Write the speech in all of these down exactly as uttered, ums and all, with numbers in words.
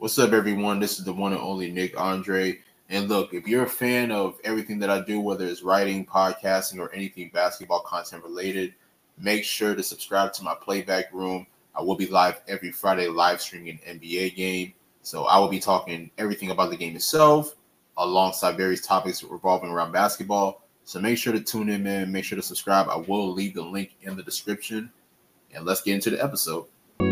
What's up, everyone? This is the one and only Nick Andre. And look, if you're a fan of everything that I do, whether it's writing, podcasting, or anything basketball content related, make sure to subscribe to my playback room. I will be live every Friday, live streaming an N B A game. So I will be talking everything about the game itself, alongside various topics revolving around basketball. So make sure to tune in, man. Make sure to subscribe. I will leave the link in the description. And let's get into the episode.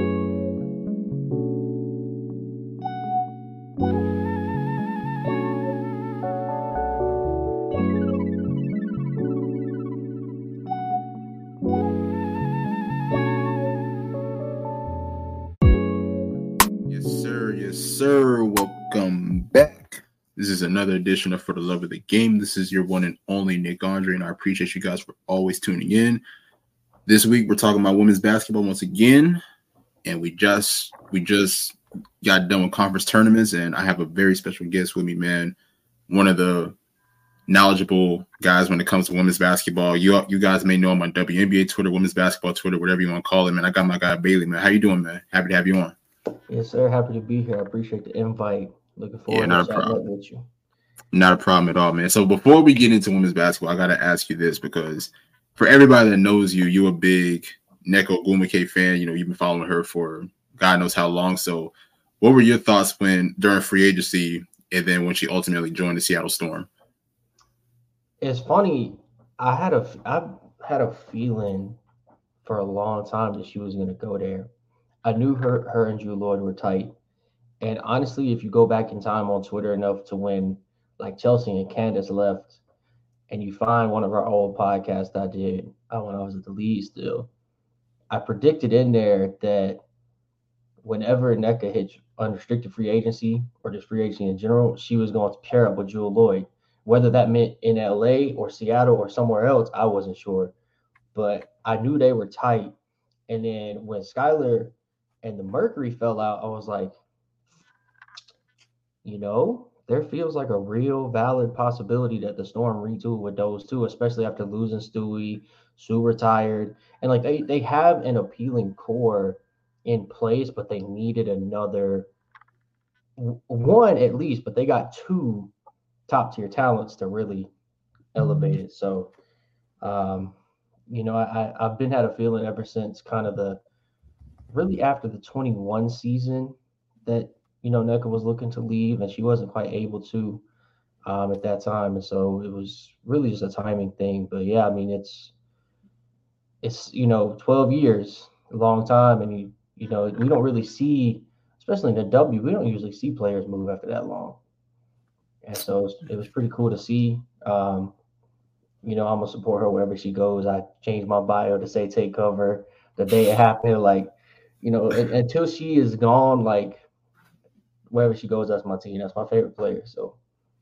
Yes, sir. Yes, sir. Welcome back. This is another edition of For the Love of the Game. This is your one and only Nick Andre, and I appreciate you guys for always tuning in. This week we're talking about women's basketball once again, and we just we just got done with conference tournaments, and I have a very special guest with me, man. One of the knowledgeable guys when it comes to women's basketball. You you guys may know him on W N B A Twitter, women's basketball Twitter, whatever you want to call it, man. I got my guy Bailey, man. How you doing, man? Happy to have you on. Yes, sir. Happy to be here. I appreciate the invite. Looking forward yeah, not to a chatting problem. up with you. Not a problem at all, man. So before we get into women's basketball, I got to ask you this, because for everybody that knows you, you're a big Nneka Ogwumike fan. You know, you've been following her for God knows how long. So what were your thoughts when during free agency and then when she ultimately joined the Seattle Storm? It's funny. I had a I had a feeling for a long time that she was going to go there. I knew her her and Drew Lloyd were tight. And honestly, if you go back in time on Twitter enough to when like Chelsea and Candace left, and you find one of our old podcasts I did uh, when I was at the league still, I predicted in there that whenever Nneka hit unrestricted free agency or just free agency in general, she was going to pair up with Jewel Lloyd. Whether that meant in L A or Seattle or somewhere else, I wasn't sure. But I knew they were tight. And then when Skylar and the Mercury fell out, I was like, you know, there feels like a real valid possibility that the Storm retool with those two, especially after losing Stewie, Sue retired. And like they they have an appealing core in place, but they needed another one at least, but they got two top tier talents to really elevate it. So um, you know, I, I've been had a feeling ever since kind of the really after the twenty-one season that you know, Nneka was looking to leave and she wasn't quite able to um, at that time. And so it was really just a timing thing. But yeah, I mean, it's, it's, you know, twelve years, a long time. And, you, you know, we don't really see, especially in the W, we don't usually see players move after that long. And so it was, it was pretty cool to see. Um, you know, I'm going to support her wherever she goes. I changed my bio to say take cover the day it happened. Like, you know, and, until she is gone, like, wherever she goes, that's my team. That's my favorite player. So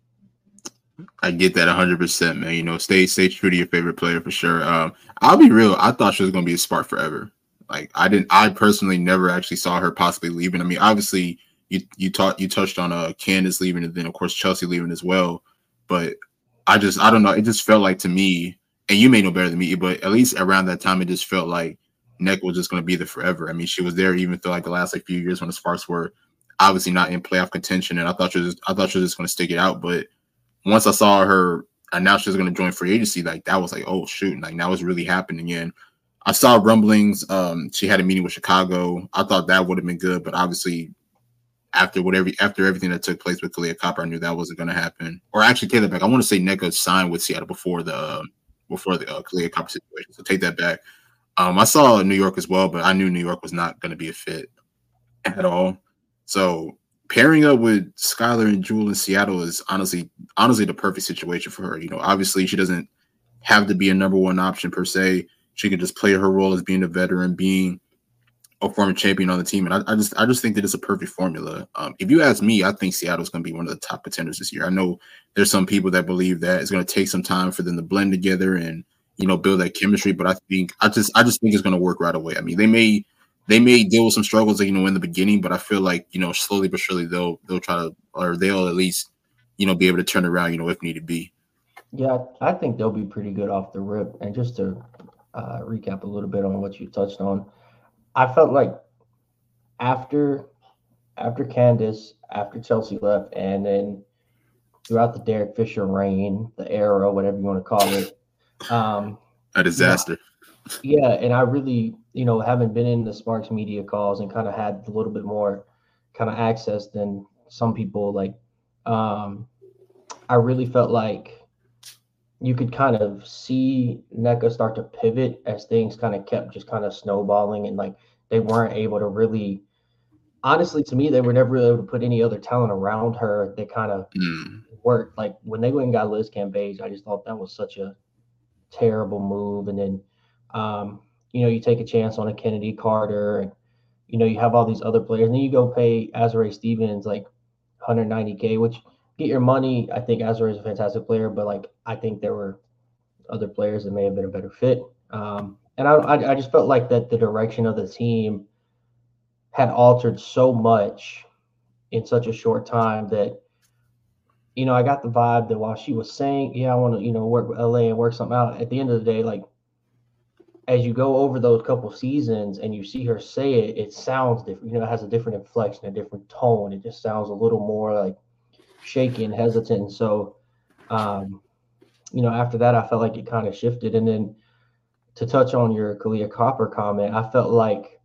I get that one hundred percent, man. You know, stay stay true to your favorite player for sure. Um, I'll be real. I thought she was going to be a Spark forever. Like I didn't. I personally never actually saw her possibly leaving. I mean, obviously, you you taught you touched on uh Candace leaving, and then of course Chelsea leaving as well. But I just I don't know. It just felt like to me, and you may know better than me, but at least around that time, it just felt like Nneka was just going to be there forever. I mean, she was there even through like the last like few years when the Sparks were obviously not in playoff contention, and I thought she was I thought she was just going to stick it out. But once I saw her announce she was going to join free agency, like that was like, oh shoot, like now it's really happening. And I saw rumblings. Um, she had a meeting with Chicago. I thought that would have been good, but obviously after whatever after everything that took place with Kahleah Copper, I knew that wasn't going to happen. Or actually, take that back. I want to say Nneka signed with Seattle before the uh, before the uh, Kahleah Copper situation. So take that back. Um, I saw New York as well, but I knew New York was not going to be a fit at all. So pairing up with Skylar and Jewel in Seattle is honestly, honestly the perfect situation for her. You know, obviously she doesn't have to be a number one option per se. She can just play her role as being a veteran, being a former champion on the team, and I, I just, I just think that it's a perfect formula. Um, if you ask me, I think Seattle's going to be one of the top contenders this year. I know there's some people that believe that it's going to take some time for them to blend together and you know build that chemistry, but I think, I just, I just think it's going to work right away. I mean, they may. They may deal with some struggles, you know, in the beginning, but I feel like, you know, slowly but surely they'll they'll try to, or they'll at least, you know, be able to turn around, you know, if need be. Yeah, I think they'll be pretty good off the rip. And just to uh, recap a little bit on what you touched on, I felt like after after Candace, after Chelsea left, and then throughout the Derek Fisher reign, the era, whatever you want to call it. Um, A disaster. You know, yeah, and I really, you know, having been in the Sparks media calls and kind of had a little bit more kind of access than some people, like, um, I really felt like you could kind of see NECA start to pivot as things kind of kept just kind of snowballing, and like they weren't able to really, honestly, to me, they were never really able to put any other talent around her that kind of Mm. worked. Like when they went and got Liz Cambage, I just thought that was such a terrible move. And then, um, you know, you take a chance on a Kennedy Carter, and you know, you have all these other players, and then you go pay Azurá Stevens like one hundred ninety K, which get your money. I think Azurá is a fantastic player, but like I think there were other players that may have been a better fit. Um, and I, I, I just felt like that the direction of the team had altered so much in such a short time that, you know, I got the vibe that while she was saying, yeah, I want to, you know, work with L A and work something out, at the end of the day, like, as you go over those couple seasons and you see her say it, it sounds different. You know, it has a different inflection, a different tone. It just sounds a little more like shaky and hesitant. And so, um, you know, after that, I felt like it kind of shifted. And then to touch on your Kahleah Copper comment, I felt like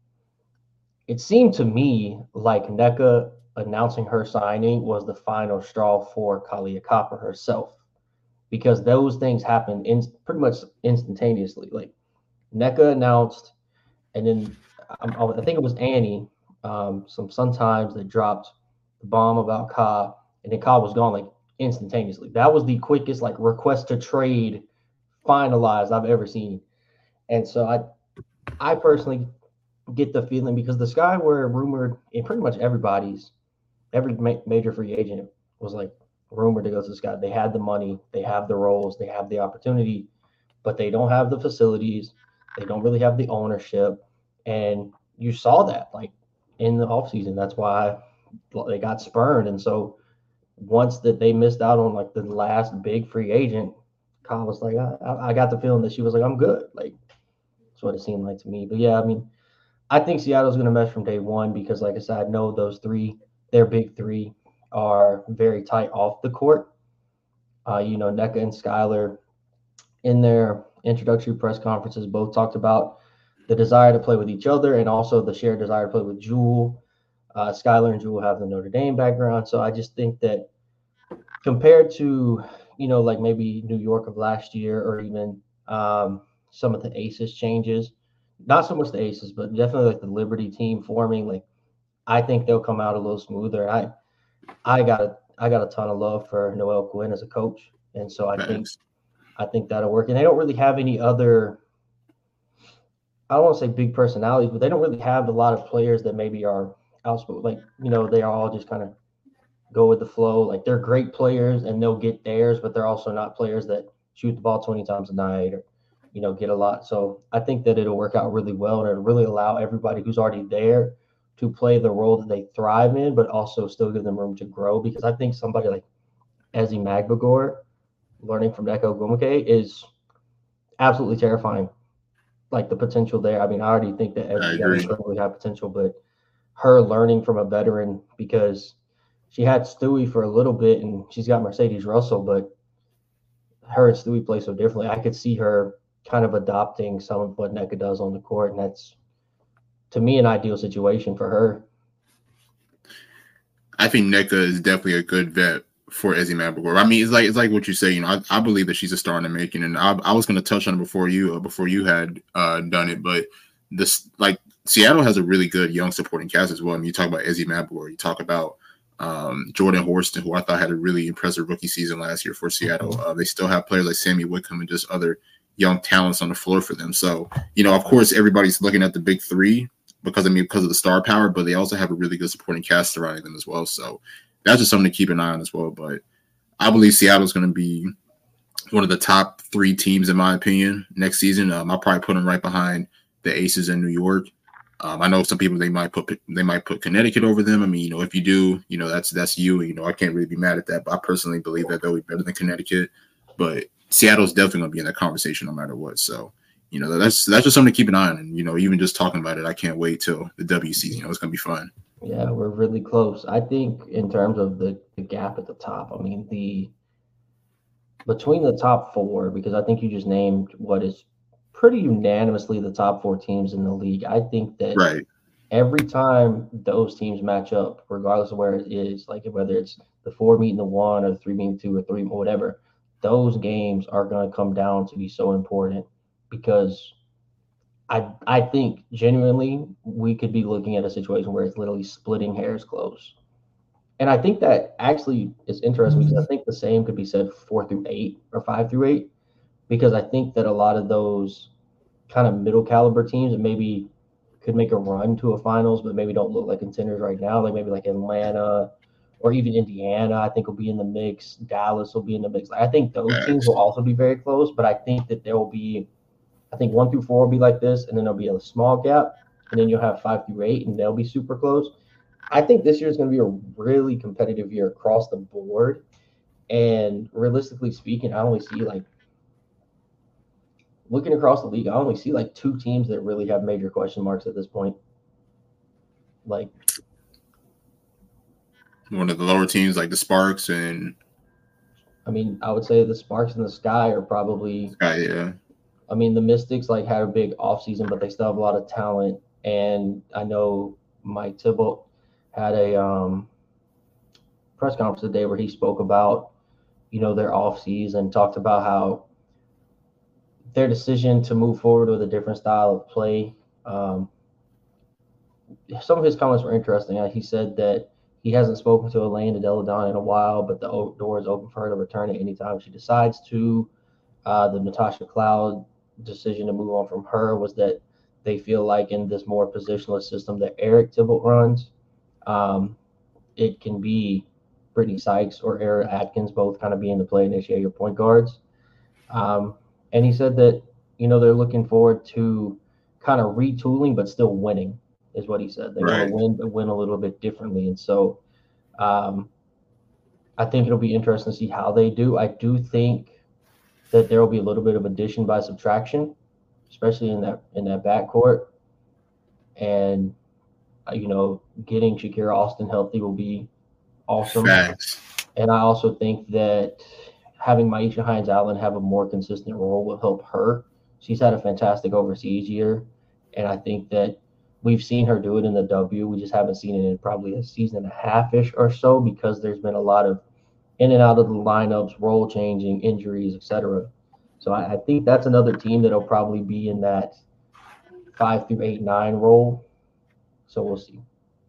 it seemed to me like NECA announcing her signing was the final straw for Kahleah Copper herself, because those things happened in pretty much instantaneously. Like NECA announced, and then um, I think it was Annie, um, some Sun Times that dropped the bomb about Ka, and then Ka was gone like instantaneously. That was the quickest like request to trade finalized I've ever seen. And so I, I personally get the feeling, because the Sky were rumored, and pretty much everybody's, every ma- major free agent was like rumored to go to the Sky. They had the money, they have the roles, they have the opportunity, but they don't have the facilities. They don't really have the ownership. And you saw that like in the offseason. That's why they got spurned. And so once that they missed out on like the last big free agent, Kyle was like, I, I got the feeling that she was like, I'm good. Like that's what it seemed like to me. But yeah, I mean, I think Seattle's going to mesh from day one because, like I said, I know those three, their big three, are very tight off the court. Uh, you know, NECA and Skylar in their introductory press conferences both talked about the desire to play with each other and also the shared desire to play with Jewel. Uh, Skylar and Jewel have the Notre Dame background. So I just think that compared to, you know, like maybe New York of last year, or even um, some of the Aces changes, not so much the Aces, but definitely like the Liberty team forming, like I think they'll come out a little smoother. I I got a I got a ton of love for Noel Quinn as a coach. And so I think Thanks. I think that'll work. And they don't really have any other, I don't want to say big personalities, but they don't really have a lot of players that maybe are outspoken. Like, you know, they are all just kind of go with the flow. Like they're great players and they'll get theirs, but they're also not players that shoot the ball twenty times a night or, you know, get a lot. So I think that it'll work out really well, and it'll really allow everybody who's already there to play the role that they thrive in, but also still give them room to grow. Because I think somebody like Ezi Magbagor learning from Neko Gumake is absolutely terrifying. Like the potential there. I mean, I already think that I Ezzy's got agree. incredibly high potential, but her learning from a veteran, because she had Stewie for a little bit and she's got Mercedes Russell, but her and Stewie play so differently. I could see her kind of adopting some of what NECA does on the court, and that's to me an ideal situation for her. I think NECA is definitely a good vet for Ezi Magbagor. I mean, it's like it's like what you say. You know, I, I believe that she's a star in the making, and I, I was going to touch on it before you uh, before you had uh, done it. But this, like, Seattle has a really good young supporting cast as well. I mean, you talk about Ezi Magbagor, you talk about um, Jordan Horston, who I thought had a really impressive rookie season last year for Seattle. Uh, they still have players like Sammy Whitcomb and just other young talents on the floor for them. So, you know, of course, everybody's looking at the big three because I mean because of the star power, but they also have a really good supporting cast surrounding them as well. So that's just something to keep an eye on as well. But I believe Seattle's going to be one of the top three teams in my opinion next season. Um, I'll probably put them right behind the Aces in New York. Um, I know some people they might put they might put Connecticut over them. I mean, you know, if you do, you know, that's that's you. You know, I can't really be mad at that. But I personally believe that they'll be better than Connecticut. But Seattle's definitely going to be in that conversation no matter what. So, you know, that's that's just something to keep an eye on. And, you know, even just talking about it, I can't wait till the W season. You know, it's going to be fun. Yeah, we're really close. I think in terms of the, the gap at the top, I mean the between the top four, because I think you just named what is pretty unanimously the top four teams in the league. I think that Right. every time those teams match up, regardless of where it is, like whether it's the four meeting the one or the three meeting two or three or whatever, those games are going to come down to be so important because I I think genuinely we could be looking at a situation where it's literally splitting hairs close. And I think that actually is interesting because I think the same could be said four through eight or five through eight because I think that a lot of those kind of middle caliber teams that maybe could make a run to a finals, but maybe don't look like contenders right now, like maybe like Atlanta or even Indiana, I think will be in the mix. Dallas will be in the mix. I think those teams will Facts. also be very close, but I think that there will be, I think one through four will be like this, and then there'll be a small gap, and then you'll have five through eight, and they'll be super close. I think this year is going to be a really competitive year across the board. And realistically speaking, I only see like looking across the league, I only see like two teams that really have major question marks at this point. Like, One of the lower teams like the Sparks and I mean, I would say the Sparks in the Sky are probably. Sky, yeah. I mean, the Mystics like had a big offseason, but they still have a lot of talent. And I know Mike Thibault had a um, press conference today where he spoke about, you know, their offseason, talked about how their decision to move forward with a different style of play. Um, some of his comments were interesting. Uh, He said that he hasn't spoken to Elaine Deladon in a while, but the o- door is open for her to return at any time she decides to. Uh, the Natasha Cloud decision to move on from her was that they feel like in this more positionless system that Eric Thibault runs, um, it can be Brittany Sykes or Eric Atkins both kind of being the play initiator point guards. Um, and he said that, you know, they're looking forward to kind of retooling, but still winning, is what he said. They want to Right. win, but win a little bit differently. And so um, I think it'll be interesting to see how they do. I do think that there will be a little bit of addition by subtraction, especially in that in that backcourt. And uh, you know, getting Shakira Austin healthy will be awesome. Facts. And I also think that having Maisha Hines Allen have a more consistent role will help her. She's had a fantastic overseas year, and I think that we've seen her do it in the W. We just haven't seen it in probably a season and a half ish or so because there's been a lot of in and out of the lineups, role changing, injuries, et cetera. So I, I think that's another team that'll probably be in that five through eight, nine role. So we'll see.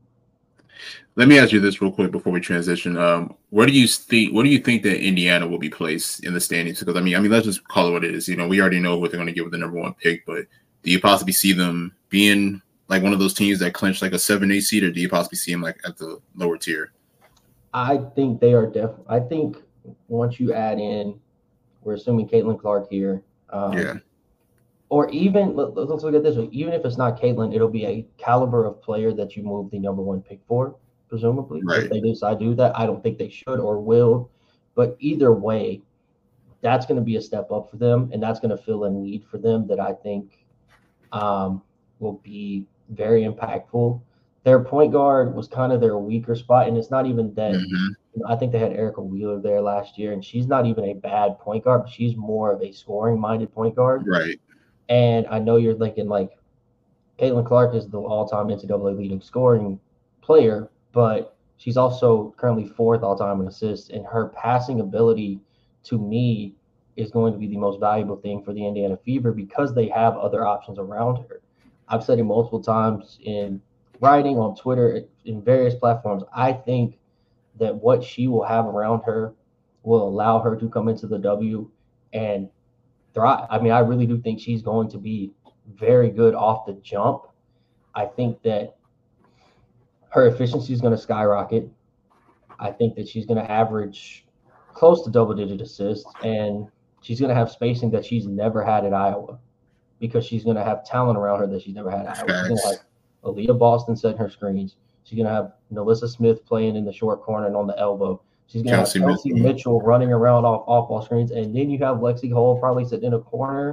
Let me ask you this real quick before we transition. Um, where do you think where do you think that Indiana will be placed in the standings? Because I mean, I mean, let's just call it what it is. You know, we already know what they're going to get with the number one pick, but do you possibly see them being like one of those teams that clinch like a seven, eight seed, or do you possibly see them like at the lower tier? I think they are definitely. I think once you add in, we're assuming Caitlin Clark here. Um, Yeah. Or even let, us look at this way. Even if it's not Caitlin, it'll be a caliber of player that you move the number one pick for, presumably. If Right. they decide to do that, I don't think they should or will. But either way, that's going to be a step up for them, and that's going to fill a need for them that I think um, will be very impactful. Their point guard was kind of their weaker spot, and it's not even that. Mm-hmm. You know, I think they had Erica Wheeler there last year, and she's not even a bad point guard, but she's more of a scoring-minded point guard. Right. And I know you're thinking like Caitlin Clark is the all-time N C double A leading scoring player, but she's also currently fourth all-time in assists, and her passing ability to me is going to be the most valuable thing for the Indiana Fever because they have other options around her. I've said it multiple times in writing on Twitter, in various platforms. I think that what she will have around her will allow her to come into the W and thrive. I mean, I really do think she's going to be very good off the jump. I think that her efficiency is going to skyrocket. I think that she's going to average close to double digit assists, and she's going to have spacing that she's never had at Iowa because she's going to have talent around her that she's never had at Iowa. She's going to have Aaliyah Boston setting her screens. She's going to have Nalissa Smith playing in the short corner and on the elbow. She's going to have Kelsey Mitchell running around off off ball screens. And then you have Lexi Hole probably sitting in a corner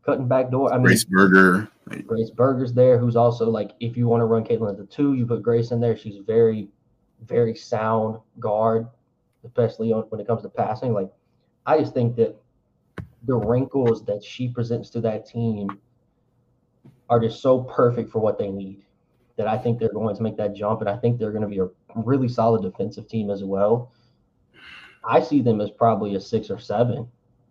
cutting back door. I mean, Grace Berger. Grace Berger's there, who's also like, if you want to run Caitlin at the two, you put Grace in there. She's very, very sound guard, especially on, when it comes to passing. Like, I just think that the wrinkles that she presents to that team are just so perfect for what they need that I think they're going to make that jump, and I think they're going to be a really solid defensive team as well. I see them as probably a six or seven.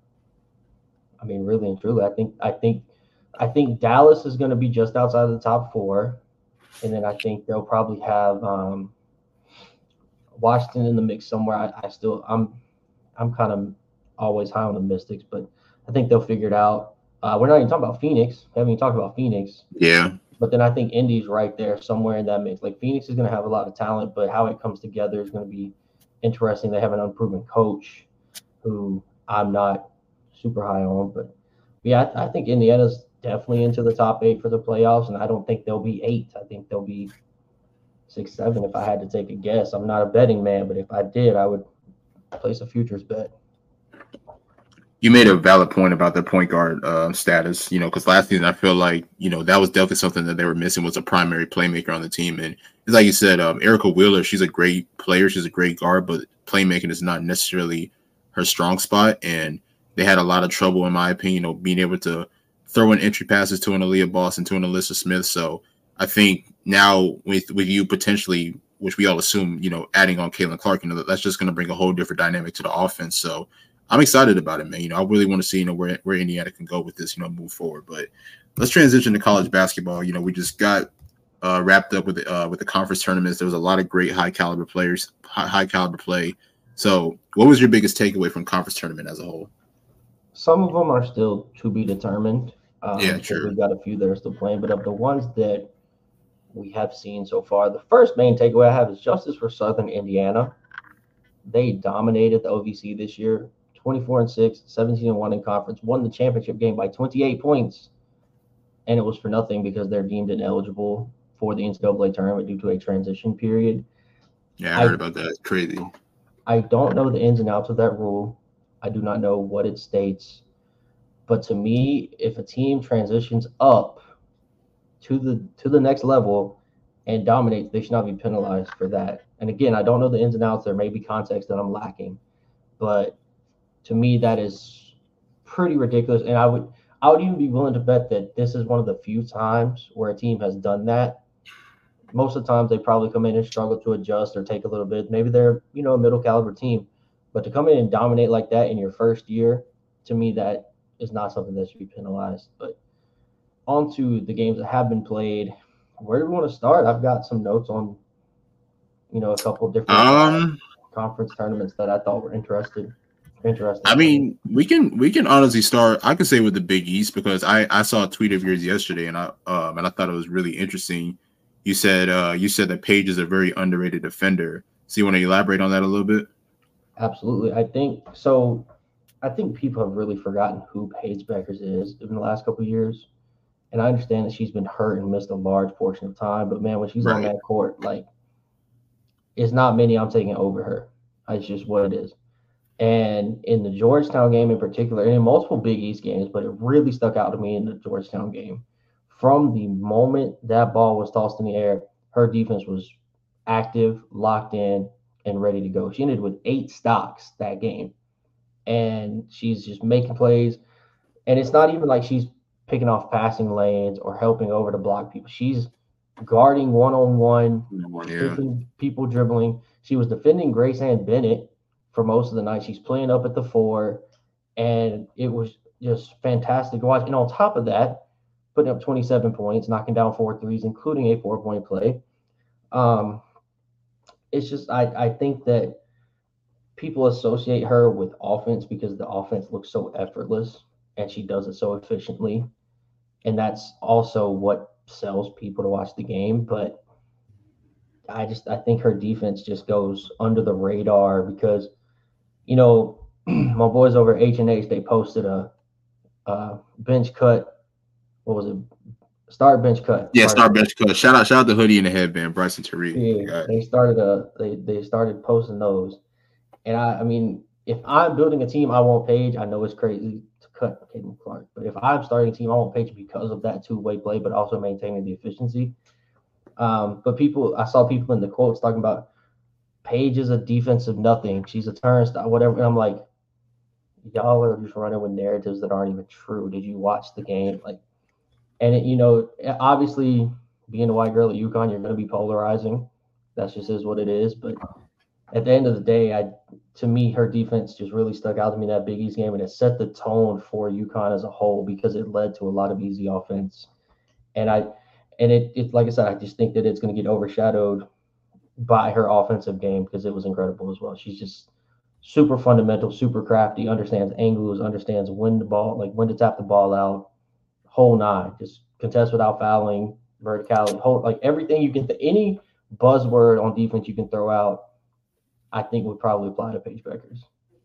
I mean, really and truly, I think I think I think Dallas is going to be just outside of the top four, and then I think they'll probably have um, Washington in the mix somewhere. I, I still I'm I'm kind of always high on the Mystics, but I think they'll figure it out. Uh, we're not even talking about Phoenix. We haven't even talked about Phoenix. Yeah. But then I think Indy's right there somewhere in that mix. Like, Phoenix is going to have a lot of talent, but how it comes together is going to be interesting. They have an unproven coach who I'm not super high on. But, yeah, I, I think Indiana's definitely into the top eight for the playoffs, and I don't think they'll be eight. I think they'll be six, seven if I had to take a guess. I'm not a betting man, but if I did, I would place a futures bet. You made a valid point about their point guard uh, status, you know, because last season I feel like, you know, that was definitely something that they were missing, was a primary playmaker on the team. And it's like you said, um, Erica Wheeler, she's a great player. She's a great guard, but playmaking is not necessarily her strong spot. And they had a lot of trouble, in my opinion, you know, being able to throw in entry passes to an Aaliyah Boss and to an Alyssa Smith. So I think now with, with you potentially, which we all assume, you know, adding on Caitlin Clark, you know, that's just going to bring a whole different dynamic to the offense. So I'm excited about it, man. You know, I really want to see, you know, where, where Indiana can go with this, you know, move forward. But let's transition to college basketball. You know, we just got uh, wrapped up with the, uh, with the conference tournaments. There was a lot of great high caliber players, high, high caliber play. So what was your biggest takeaway from conference tournament as a whole? Some of them are still to be determined. Um, yeah, true. We've got a few that are still playing, but of the ones that we have seen so far, the first main takeaway I have is justice for Southern Indiana. They dominated the O V C this year. twenty-four and six, seventeen and one in conference, won the championship game by twenty-eight points. And it was for nothing because they're deemed ineligible for the N C double A tournament due to a transition period. Yeah, I heard I, about that. It's crazy. I don't know the ins and outs of that rule. I do not know what it states. But to me, if a team transitions up to the to the next level and dominates, they should not be penalized for that. And again, I don't know the ins and outs. There may be context that I'm lacking. But to me, that is pretty ridiculous. And I would I would even be willing to bet that this is one of the few times where a team has done that. Most of the times they probably come in and struggle to adjust or take a little bit. Maybe they're, you know, a middle caliber team. But to come in and dominate like that in your first year, to me, that is not something that should be penalized. But on to the games that have been played. Where do we want to start? I've got some notes on, you know, a couple of different um, conference tournaments that I thought were interested. Interesting. I mean, we can we can honestly start. I could say with the Big East because I, I saw a tweet of yours yesterday and I um and I thought it was really interesting. You said uh you said that Paige is a very underrated defender. So you want to elaborate on that a little bit? Absolutely. I think so. I think people have really forgotten who Paige Bueckers is in the last couple of years. And I understand that she's been hurt and missed a large portion of time, but man, when she's right on that court, like, it's not many I'm taking over her. It's just what it is. And in the Georgetown game in particular, and in multiple Big East games, but it really stuck out to me in the Georgetown game. From the moment that ball was tossed in the air, her defense was active, locked in, and ready to go. She ended with eight stocks that game. And she's just making plays. And it's not even like she's picking off passing lanes or helping over to block people. She's guarding one-on-one, yeah. people dribbling. She was defending Grace Ann Bennett for most of the night. She's playing up at the four, and it was just fantastic to watch. And on top of that, putting up twenty-seven points, knocking down four threes, including a four-point play. Um, it's just I, I think that people associate her with offense because the offense looks so effortless, and she does it so efficiently. And that's also what sells people to watch the game. But I just I think her defense just goes under the radar because, you know, my boys over at H and H, they posted a, a bench cut. What was it? Start bench cut. Yeah, start bench cut. Shout out, shout out the hoodie and the headband, Bryson Tariq. Yeah, they started a they they started posting those, and I I mean, if I'm building a team, I want Paige. I know it's crazy cut Caitlin Clark. But if I'm starting a team, I want Paige because of that two-way play, but also maintaining the efficiency. Um, but people, I saw people in the quotes talking about Paige is a defensive nothing. She's a turnstile, whatever. And I'm like, y'all are just running with narratives that aren't even true. Did you watch the game? Like, and it, you know, obviously being a white girl at UConn, you're going to be polarizing. That's just is what it is. But at the end of the day, I, to me, her defense just really stuck out to me in that Big East game, and it set the tone for UConn as a whole because it led to a lot of easy offense. And I, and it, it like I said, I just think that it's going to get overshadowed by her offensive game because it was incredible as well. She's just super fundamental, super crafty, understands angles, understands when the ball, like when to tap the ball out, whole nine, just contest without fouling, verticality, whole, like everything you can, th- any buzzword on defense you can throw out, I think would probably apply to Paige Bueckers.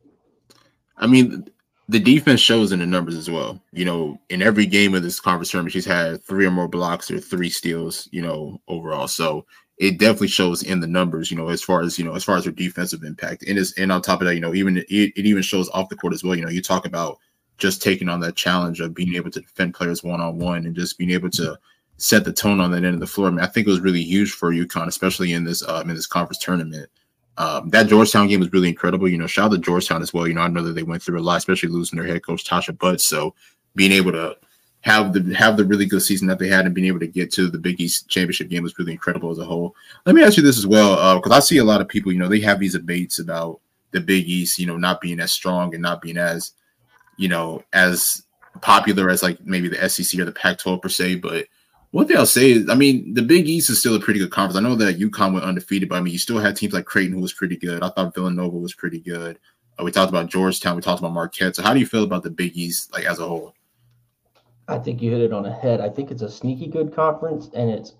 I mean, the defense shows in the numbers as well. You know, in every game of this conference tournament, she's had three or more blocks or three steals, you know, overall. So it definitely shows in the numbers, you know, as far as, you know, as far as her defensive impact. And it's, and on top of that, you know, even it, it even shows off the court as well. You know, you talk about just taking on that challenge of being able to defend players one-on-one and just being able to set the tone on that end of the floor. I mean, I think it was really huge for UConn, especially in this, um, in this conference tournament. Um, that Georgetown game was really incredible. You know, shout out to Georgetown as well. You know, I know that they went through a lot, especially losing their head coach, Tasha Butts. So being able to have the have the really good season that they had and being able to get to the Big East championship game was really incredible as a whole. Let me ask you this as well, because uh, I see a lot of people, you know, they have these debates about the Big East, you know, not being as strong and not being as, you know, as popular as like maybe the S E C or the Pac twelve per se. But one thing I'll say is, I mean, the Big East is still a pretty good conference. I know that UConn went undefeated, but I mean, you still had teams like Creighton who was pretty good. I thought Villanova was pretty good. Uh, we talked about Georgetown. We talked about Marquette. So how do you feel about the Big East, like as a whole? I think you hit it on the head. I think it's a sneaky good conference, and it's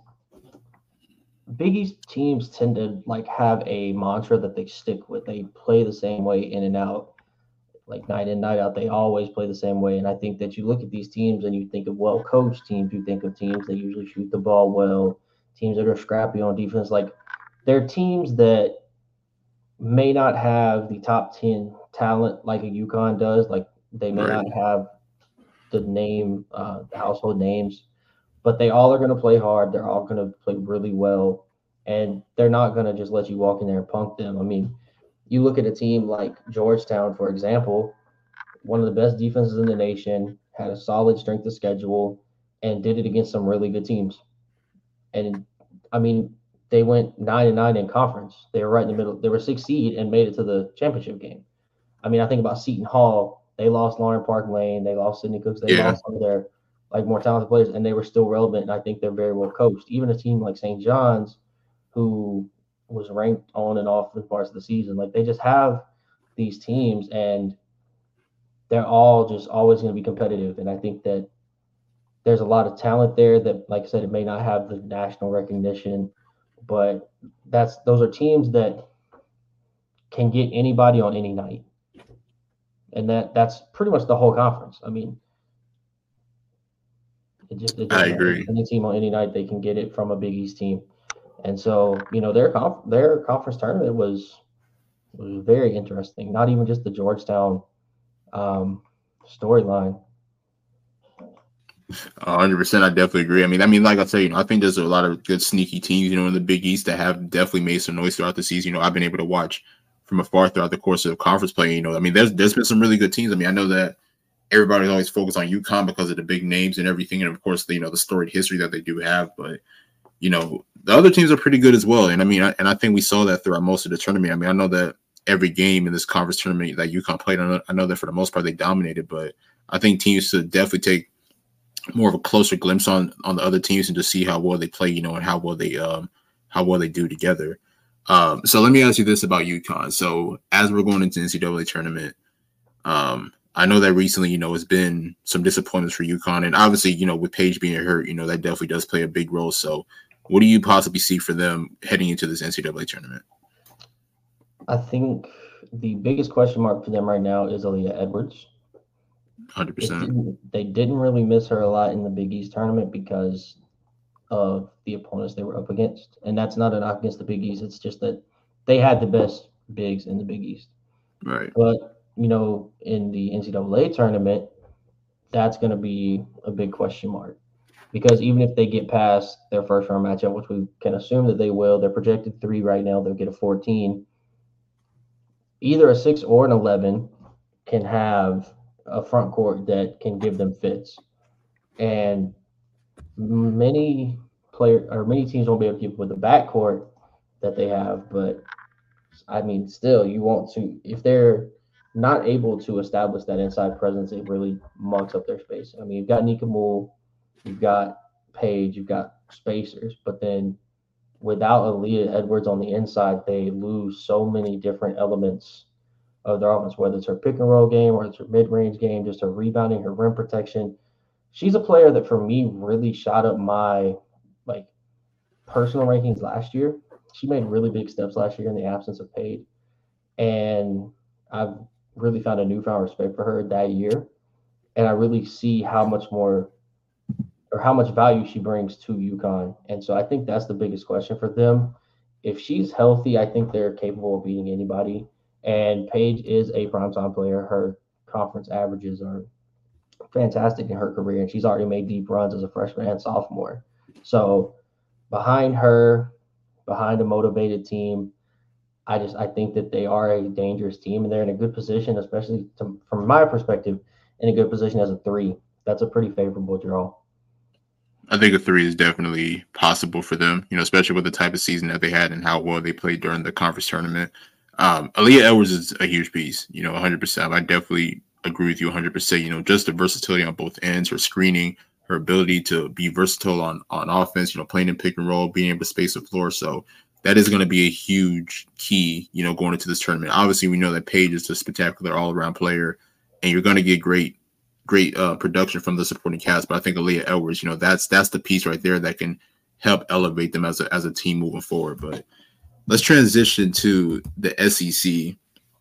Big East teams tend to like have a mantra that they stick with. They play the same way in and out. Like night in, night out, they always play the same way. And I think that you look at these teams and you think of well-coached teams. You think of teams that usually shoot the ball well, teams that are scrappy on defense. Like they're teams that may not have the top ten talent like a UConn does. Like they may Right. not have the name, uh, the household names, but they all are going to play hard. They're all going to play really well, and they're not going to just let you walk in there and punk them. I mean, you look at a team like Georgetown, for example, one of the best defenses in the nation, had a solid strength of schedule, and did it against some really good teams. And I mean, they went nine and nine in conference. They were right in the middle. They were six seed and made it to the championship game. I mean, I think about Seton Hall. They lost Lauren Park Lane. They lost Sydney Cooks. They Yeah. lost some of their like more talented players, and they were still relevant. And I think they're very well coached. Even a team like Saint John's, who was ranked on and off the parts of the season. Like they just have these teams and they're all just always going to be competitive. And I think that there's a lot of talent there that, like I said, it may not have the national recognition, but that's those are teams that can get anybody on any night. And that that's pretty much the whole conference. I mean, it just it I just agree. any team on any night they can get it from a Big East team. And so, you know, their conf- their conference tournament was was very interesting. Not even just the Georgetown um, storyline. one hundred percent. I definitely agree. I mean, I mean, like I said, you know, I think there's a lot of good sneaky teams, you know, in the Big East that have definitely made some noise throughout the season. You know, I've been able to watch from afar throughout the course of conference play. You know, I mean, there's there's been some really good teams. I mean, I know that everybody's always focused on UConn because of the big names and everything, and of course, the, you know, the storied history that they do have. But you know, the other teams are pretty good as well. And I mean, I, and I think we saw that throughout most of the tournament. I mean, I know that every game in this conference tournament that UConn played, I know, I know that for the most part they dominated, but I think teams should definitely take more of a closer glimpse on on the other teams and to see how well they play, you know, and how well they um how well they do together. Um, so let me ask you this about UConn. So as we're going into the N C double A tournament, um, I know that recently, you know, it's been some disappointments for UConn, and obviously, you know, with Paige being hurt, you know, that definitely does play a big role. So what do you possibly see for them heading into this N C double A tournament? I think the biggest question mark for them right now is Aaliyah Edwards. one hundred It percent. didn't, they didn't really miss her a lot in the Big East tournament because of the opponents they were up against. And that's not a knock against the Big East. It's just that they had the best bigs in the Big East. Right. But, you know, in the N C double A tournament, that's going to be a big question mark. Because even if they get past their first round matchup, which we can assume that they will, they're projected three right now, they'll get a fourteen. Either a six or an eleven can have a front court that can give them fits. And many player or many teams won't be able to keep with the backcourt that they have, but I mean, still, you want to if they're not able to establish that inside presence, it really mucks up their space. I mean, you've got Nika Moore, you've got Page, you've got spacers, but then without Aaliyah Edwards on the inside, they lose so many different elements of their offense, whether it's her pick and roll game or it's her mid range game, just her rebounding, her rim protection. She's a player that for me really shot up my like personal rankings last year. She made really big steps last year in the absence of Paige. And I've really found a newfound respect for her that year. And I really see how much more or how much value she brings to UConn. And so I think that's the biggest question for them. If she's healthy, I think they're capable of beating anybody. And Paige is a primetime player. Her conference averages are fantastic in her career, and she's already made deep runs as a freshman and sophomore. So behind her, behind a motivated team, I just I think that they are a dangerous team, and they're in a good position, especially to, from my perspective, in a good position as a three. That's a pretty favorable draw. I think a three is definitely possible for them, you know, especially with the type of season that they had and how well they played during the conference tournament. Um, Aaliyah Edwards is a huge piece, you know, one hundred percent. I definitely agree with you one hundred percent. You know, just the versatility on both ends, her screening, her ability to be versatile on, on offense, you know, playing in pick and roll, being able to space the floor. So that is going to be a huge key, you know, going into this tournament. Obviously, we know that Paige is a spectacular all-around player, and you're going to get great, great uh, production from the supporting cast. But I think Aaliyah Edwards, you know, that's that's the piece right there that can help elevate them as a, as a team moving forward. But let's transition to the S E C.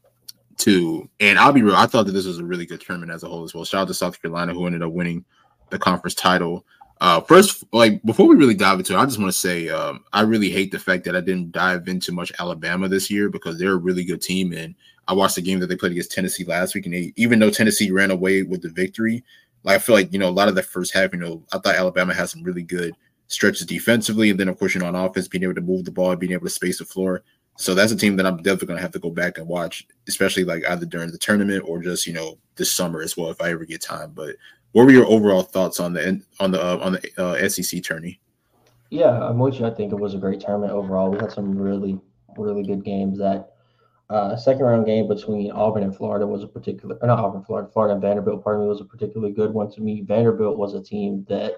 To and I'll be real, I thought that this was a really good tournament as a whole as well. Shout out to South Carolina, who ended up winning the conference title. Uh, first, like before we really dive into it, I just want to say um, I really hate the fact that I didn't dive into much Alabama this year because they're a really good team, and I watched the game that they played against Tennessee last week, and they, even though Tennessee ran away with the victory, like I feel like you know a lot of the first half, you know, I thought Alabama had some really good stretches defensively, and then of course you know on offense, being able to move the ball, being able to space the floor. So that's a team that I'm definitely going to have to go back and watch, especially like either during the tournament or just, you know, this summer as well, if I ever get time. But what were your overall thoughts on the on the uh, on the uh, S E C tourney? Yeah, I'm with you. I think it was a great tournament overall. We had some really, really good games. That uh, second round game between Auburn and Florida was a particular, or not Auburn, Florida, Florida and Vanderbilt, pardon me, was a particularly good one to me. Vanderbilt was a team that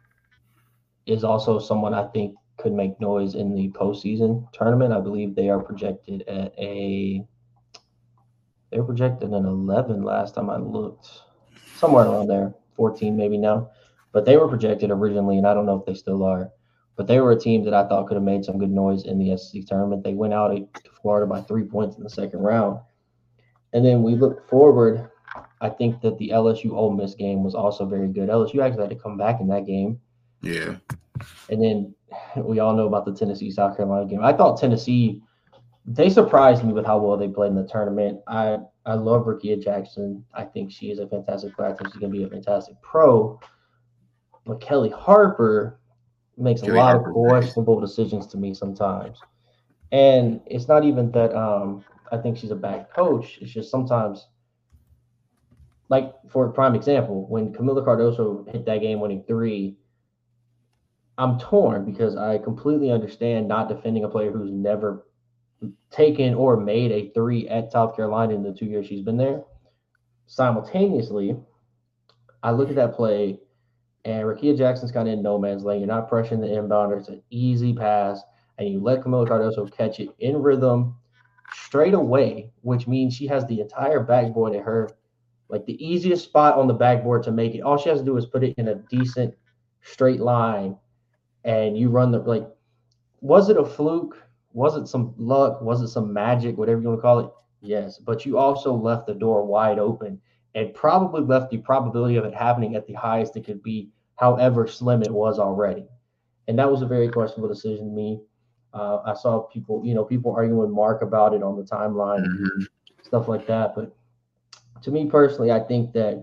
is also someone I think could make noise in the postseason tournament. I believe they are projected at a they were projected an eleven last time I looked, somewhere around there, fourteen maybe now. But they were projected originally, and I don't know if they still are. But they were a team that I thought could have made some good noise in the S E C tournament. They went out to Florida by three points in the second round. And then we look forward. I think that the L S U Ole Miss game was also very good. L S U actually had to come back in that game. Yeah. And then we all know about the Tennessee South Carolina game. I thought Tennessee, they surprised me with how well they played in the tournament. I I love Rickea Jackson. I think she is a fantastic player. I think she's going to be a fantastic pro. But Kelly Harper makes Kelly a lot Harper, of questionable nice. decisions to me sometimes. And it's not even that um, I think she's a bad coach. It's just sometimes, like for a prime example, when Camila Cardoso hit that game-winning three, I'm torn because I completely understand not defending a player who's never taken or made a three at South Carolina in the two years she's been there. Simultaneously, I look at that play, and Rickea Jackson's kind of in no man's lane. You're not pressuring the inbounder. It's an easy pass, and you let Camila Cardoso catch it in rhythm straight away, which means she has the entire backboard at her, like the easiest spot on the backboard to make it. All she has to do is put it in a decent straight line, and you run the, like, was it a fluke? Was it some luck? Was it some magic? Whatever you want to call it? Yes. But you also left the door wide open and probably left the probability of it happening at the highest it could be, however slim it was already. And that was a very questionable decision to me. Uh, I saw people, you know, people arguing with Mark about it on the timeline, Mm-hmm. stuff like that. But to me personally, I think that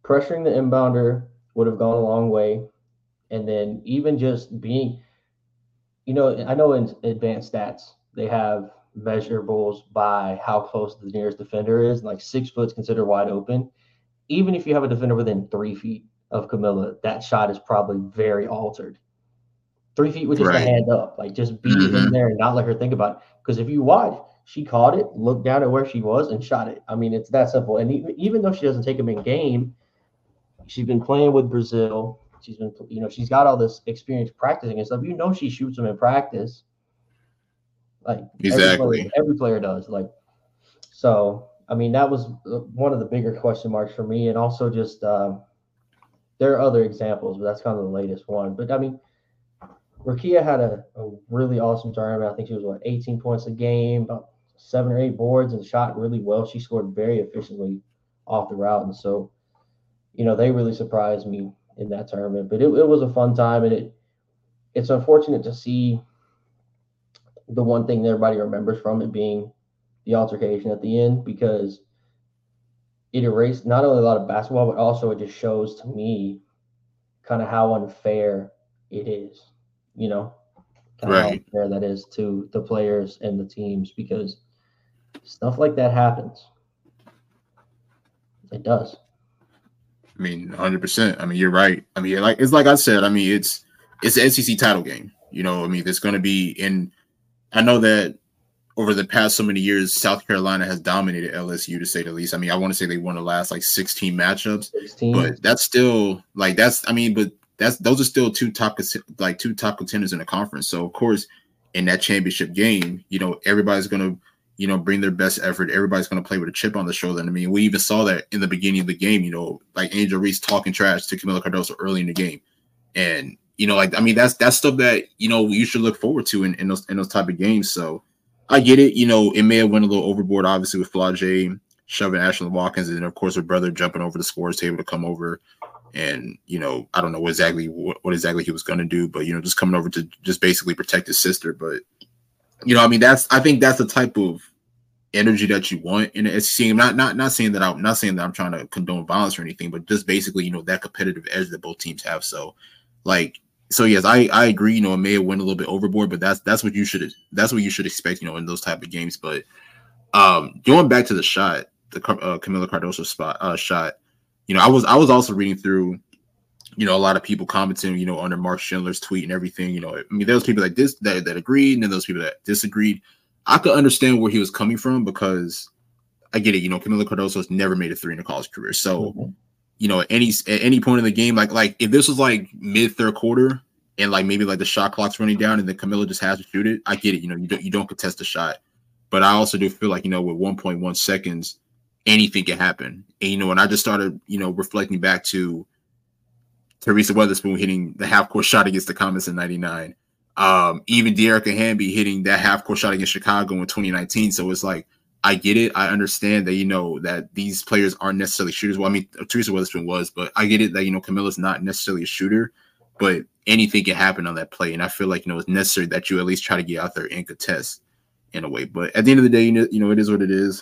pressuring the inbounder would have gone a long way. And then even just being, you know, I know in advanced stats, they have measurables by how close the nearest defender is. Like six foot's considered wide open. Even if you have a defender within three feet of Camilla, that shot is probably very altered. Three feet with just a Right. hand up, like just be Mm-hmm. in there and not let her think about it. Because if you watch, she caught it, looked down at where she was, and shot it. I mean, it's that simple. And even, even though she doesn't take them in game, she's been playing with Brazil. She's been, you know, she's got all this experience practicing and stuff. You know, she shoots them in practice, like every player, Exactly. every player does. Like, so I mean, that was one of the bigger question marks for me, and also just um, there are other examples, but that's kind of the latest one. But I mean, Rakia had a, a really awesome tournament. I think she was what eighteen points a game, about seven or eight boards, and shot really well. She scored very efficiently off the route, and so you know they really surprised me in that tournament. But it, it was a fun time, and it it's unfortunate to see the one thing that everybody remembers from it being the altercation at the end, because it erased not only a lot of basketball, but also it just shows to me kind of how unfair it is, you know, kind of how Right. unfair that is to the players and the teams, because stuff like that happens. It does. I mean, one hundred percent. I mean, you're right. I mean, like it's like I said. I mean, it's it's an S E C title game. You know, I mean, there's going to be in. I know that over the past so many years, South Carolina has dominated L S U to say the least. I mean, I want to say they won the last like sixteen matchups, sixteen. but that's still like that's. I mean, but that's those are still two top like two top contenders in the conference. So of course, in that championship game, you know, everybody's going to you know bring their best effort. Everybody's going to play with a chip on the shoulder. And I mean, we even saw that in the beginning of the game. You know, like Angel Reese talking trash to Camila Cardoso early in the game, and you know, like I mean, that's that's stuff that you know you should look forward to in, in those in those type of games. So. I get it. You know, it may have went a little overboard, obviously, with Flau'jae shoving Ashlyn Watkins, and then, of course, her brother jumping over the scores table to come over. And, you know, I don't know what exactly what, what exactly he was going to do, but, you know, just coming over to just basically protect his sister. But, you know, I mean, that's I think that's the type of energy that you want in the S E C. I'm not not not saying that I'm not saying that I'm trying to condone violence or anything, but just basically, you know, that competitive edge that both teams have. So, like, So yes, I, I agree. You know, it may have went a little bit overboard, but that's that's what you should that's what you should expect. You know, in those type of games. But um, going back to the shot, the uh, Camila Cardoso spot uh, shot. You know, I was I was also reading through, you know, a lot of people commenting, you know, under Mark Schindler's tweet and everything. You know, I mean, there was people that dis that that agreed, and then those people that disagreed. I could understand where he was coming from because I get it. You know, Camila Cardoso has never made a three in a college career, so. Mm-hmm. You know, at any at any point in the game, like like if this was like mid third quarter and like maybe like the shot clock's running down and then Camilla just has to shoot it, I get it. You know, you don't you don't contest the shot, but I also do feel like you know with one point one seconds, anything can happen. And you know, when I just started you know reflecting back to Teresa Weatherspoon hitting the half court shot against the Comets in ninety-nine, um, even Dearica Hamby hitting that half court shot against Chicago in twenty nineteen. So it's like. I get it. I understand that, you know, that these players aren't necessarily shooters. Well, I mean, Teresa Weatherspoon was, but I get it that, you know, Camilla's not necessarily a shooter, but anything can happen on that play. And I feel like, you know, it's necessary that you at least try to get out there and contest in a way. But at the end of the day, you know, you know it is what it is.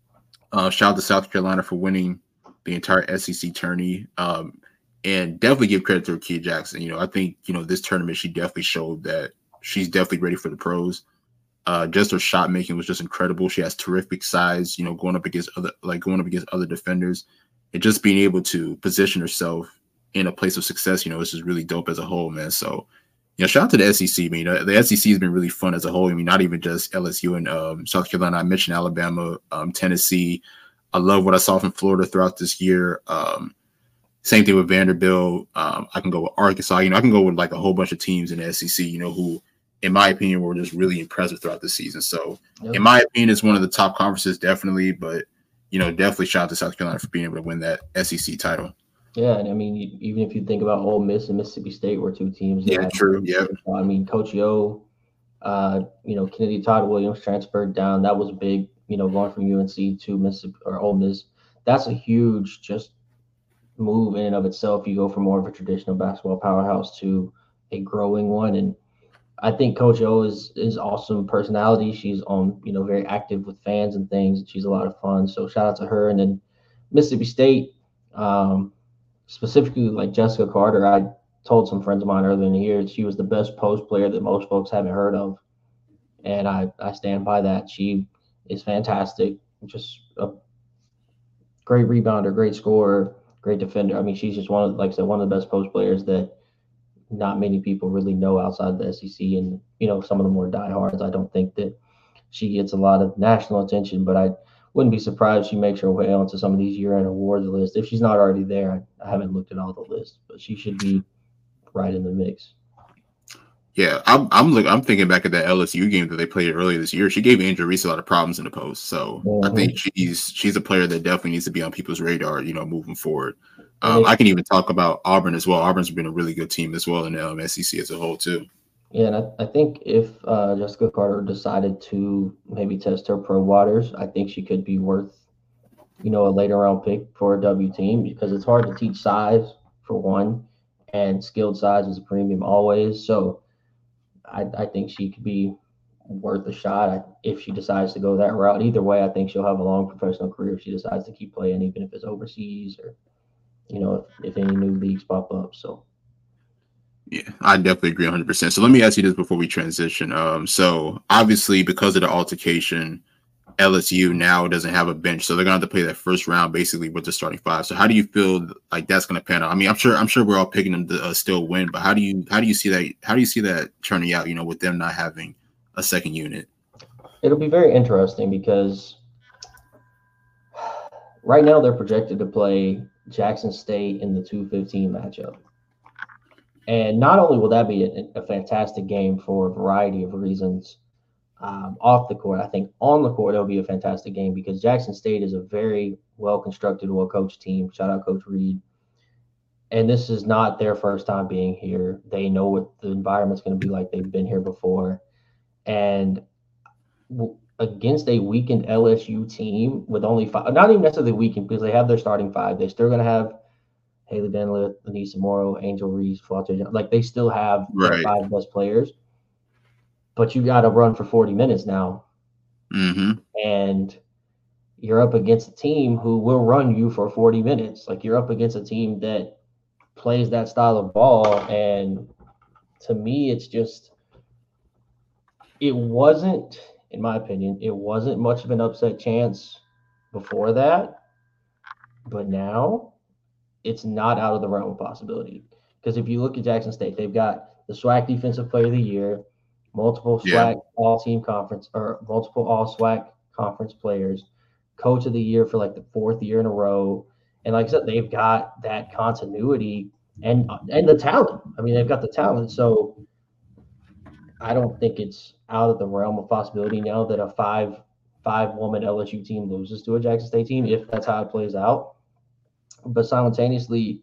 Uh, shout out to South Carolina for winning the entire S E C tourney. Um, and definitely give credit to Rakia Jackson. You know, I think, you know, this tournament, she definitely showed that she's definitely ready for the pros. Uh, just her shot making was just incredible. She has terrific size, you know, going up against other like going up against other defenders, and just being able to position herself in a place of success. You know, this is really dope as a whole, man. So, you know, shout out to the S E C. I mean, you know, the S E C has been really fun as a whole. I mean, not even just L S U and um, South Carolina. I mentioned Alabama, um, Tennessee. I love what I saw from Florida throughout this year. Um, same thing with Vanderbilt. Um, I can go with Arkansas. You know, I can go with like a whole bunch of teams in the S E C. You know, who. In my opinion, were just really impressive throughout the season. So, yep. In my opinion, it's one of the top conferences, definitely. But, you know, definitely shout out to South Carolina for being able to win that S E C title. Yeah, and I mean, even if you think about Ole Miss and Mississippi State were two teams. That yeah, true. Yeah. I mean, Coach Yo, uh, you know, Kennedy Todd Williams transferred down. That was big, you know, going from U N C to Mississippi or Ole Miss. That's a huge just move in and of itself. You go from more of a traditional basketball powerhouse to a growing one. And I think Coach O is is awesome personality. She's on, you know, very active with fans and things. She's a lot of fun. So shout out to her. And then Mississippi State, um, specifically like Jessica Carter. I told some friends of mine earlier in the year she was the best post player that most folks haven't heard of, and I I stand by that. She is fantastic, just a great rebounder, great scorer, great defender. I mean, she's just one of, like I said, one of the best post players that not many people really know outside the S E C, and you know some of the more diehards. I don't think that she gets a lot of national attention, but I wouldn't be surprised if she makes her way onto some of these year-end awards list. If she's not already there, I, I haven't looked at all the lists, but she should be right in the mix. Yeah, I'm I'm like I'm thinking back at that L S U game that they played earlier this year. She gave Angel Reese a lot of problems in the post, so mm-hmm. I think she's she's a player that definitely needs to be on people's radar, you know, moving forward. Um, they, I can even talk about Auburn as well. Auburn's been a really good team as well in the um, S E C as a whole too. Yeah, and I, I think if uh, Jessica Carter decided to maybe test her pro waters, I think she could be worth, you know, a later round pick for a W team, because it's hard to teach size for one, and skilled size is a premium always. So I, I think she could be worth a shot if she decides to go that route. Either way, I think she'll have a long professional career if she decides to keep playing, even if it's overseas or, you know, if, if any new leagues pop up. So. Yeah, I definitely agree one hundred percent. So let me ask you this before we transition. Um, so obviously because of the altercation, L S U now doesn't have a bench, so they're going to have to play that first round basically with the starting five. So how do you feel like that's going to pan out? I mean, I'm sure I'm sure we're all picking them to uh, still win, but how do you how do you see that how do you see that turning out? You know, with them not having a second unit. It'll be very interesting because right now they're projected to play Jackson State in the two fifteen matchup. And not only will that be a, a fantastic game for a variety of reasons um, off the court, I think on the court it'll be a fantastic game because Jackson State is a very well-constructed, well-coached team. Shout out Coach Reed. And this is not their first time being here. They know what the environment's going to be like. They've been here before. And w- against a weakened L S U team with only five, not even necessarily weakened because they have their starting five, they're still going to have Haley Van Lith, Anissa Morrow, Angel Reese, Flaute. Like they still have right. their five best players, but you got to run for forty minutes now, mm-hmm. and you're up against a team who will run you for forty minutes. Like you're up against a team that plays that style of ball, and to me, it's just it wasn't, in my opinion, it wasn't much of an upset chance before that, but now. It's not out of the realm of possibility. Because if you look at Jackson State, they've got the SWAC Defensive Player of the Year, multiple SWAC yeah. All-Team Conference or multiple All-SWAC Conference players, Coach of the Year for like the fourth year in a row. And like I said, they've got that continuity and and the talent. I mean, they've got the talent. So I don't think it's out of the realm of possibility now that a five five woman L S U team loses to a Jackson State team, if that's how it plays out. But simultaneously,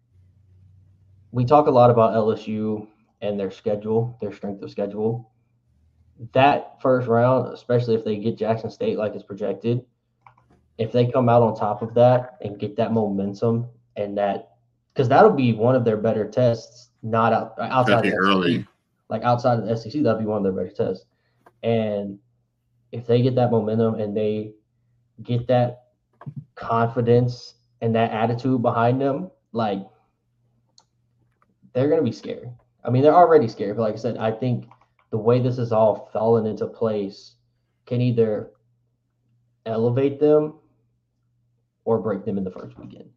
we talk a lot about L S U and their schedule, their strength of schedule. That first round, especially if they get Jackson State like it's projected, if they come out on top of that and get that momentum and that, because that'll be one of their better tests, not out, outside of the early. S E C. Like outside of the S E C, that'll be one of their better tests. And if they get that momentum and they get that confidence and that attitude behind them, like they're going to be scary. I mean, they're already scary, but like I said, I think the way this is all fallen into place can either elevate them or break them in the first weekend.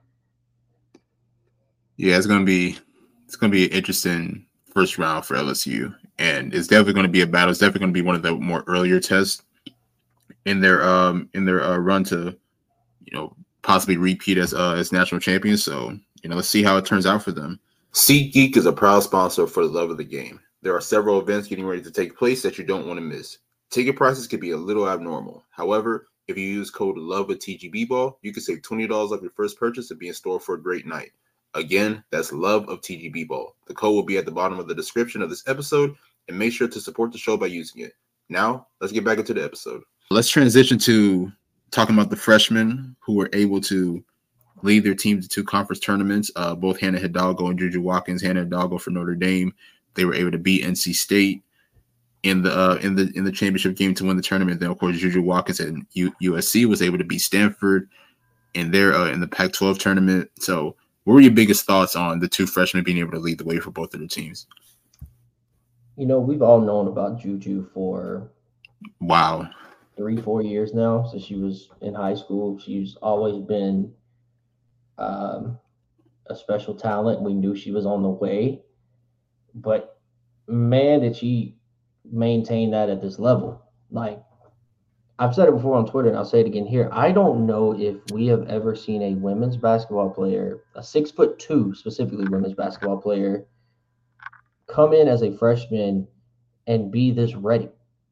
Yeah, it's going to be it's going to be an interesting first round for L S U, and it's definitely going to be a battle. It's definitely going to be one of the more earlier tests in their um in their uh, run to, you know, possibly repeat as uh, as national champions. So, you know, let's see how it turns out for them. SeatGeek is a proud sponsor for the love of the game. There are several events getting ready to take place that you don't want to miss. Ticket prices could be a little abnormal. However, if you use code LOVE with T G B Ball, you can save twenty dollars off your first purchase and be in store for a great night. Again, that's LOVE of T G B Ball. The code will be at the bottom of the description of this episode, and make sure to support the show by using it. Now, let's get back into the episode. Let's transition to talking about the freshmen who were able to lead their team to two conference tournaments. Uh, both Hannah Hidalgo and Juju Watkins. Hannah Hidalgo for Notre Dame. They were able to beat N C State in the uh, in the in the championship game to win the tournament. Then, of course, Juju Watkins and U- USC was able to beat Stanford in their uh, in the Pac twelve tournament. So What were your biggest thoughts on the two freshmen being able to lead the way for both of their teams? You know, we've all known about Juju for wow three, four years now since she was in high school. She's always been um, a special talent. We knew she was on the way, but man, did she maintain that at this level? Like I've said it before on Twitter, and I'll say it again here. I don't know if we have ever seen a women's basketball player, a six foot two specifically women's basketball player, come in as a freshman and be this ready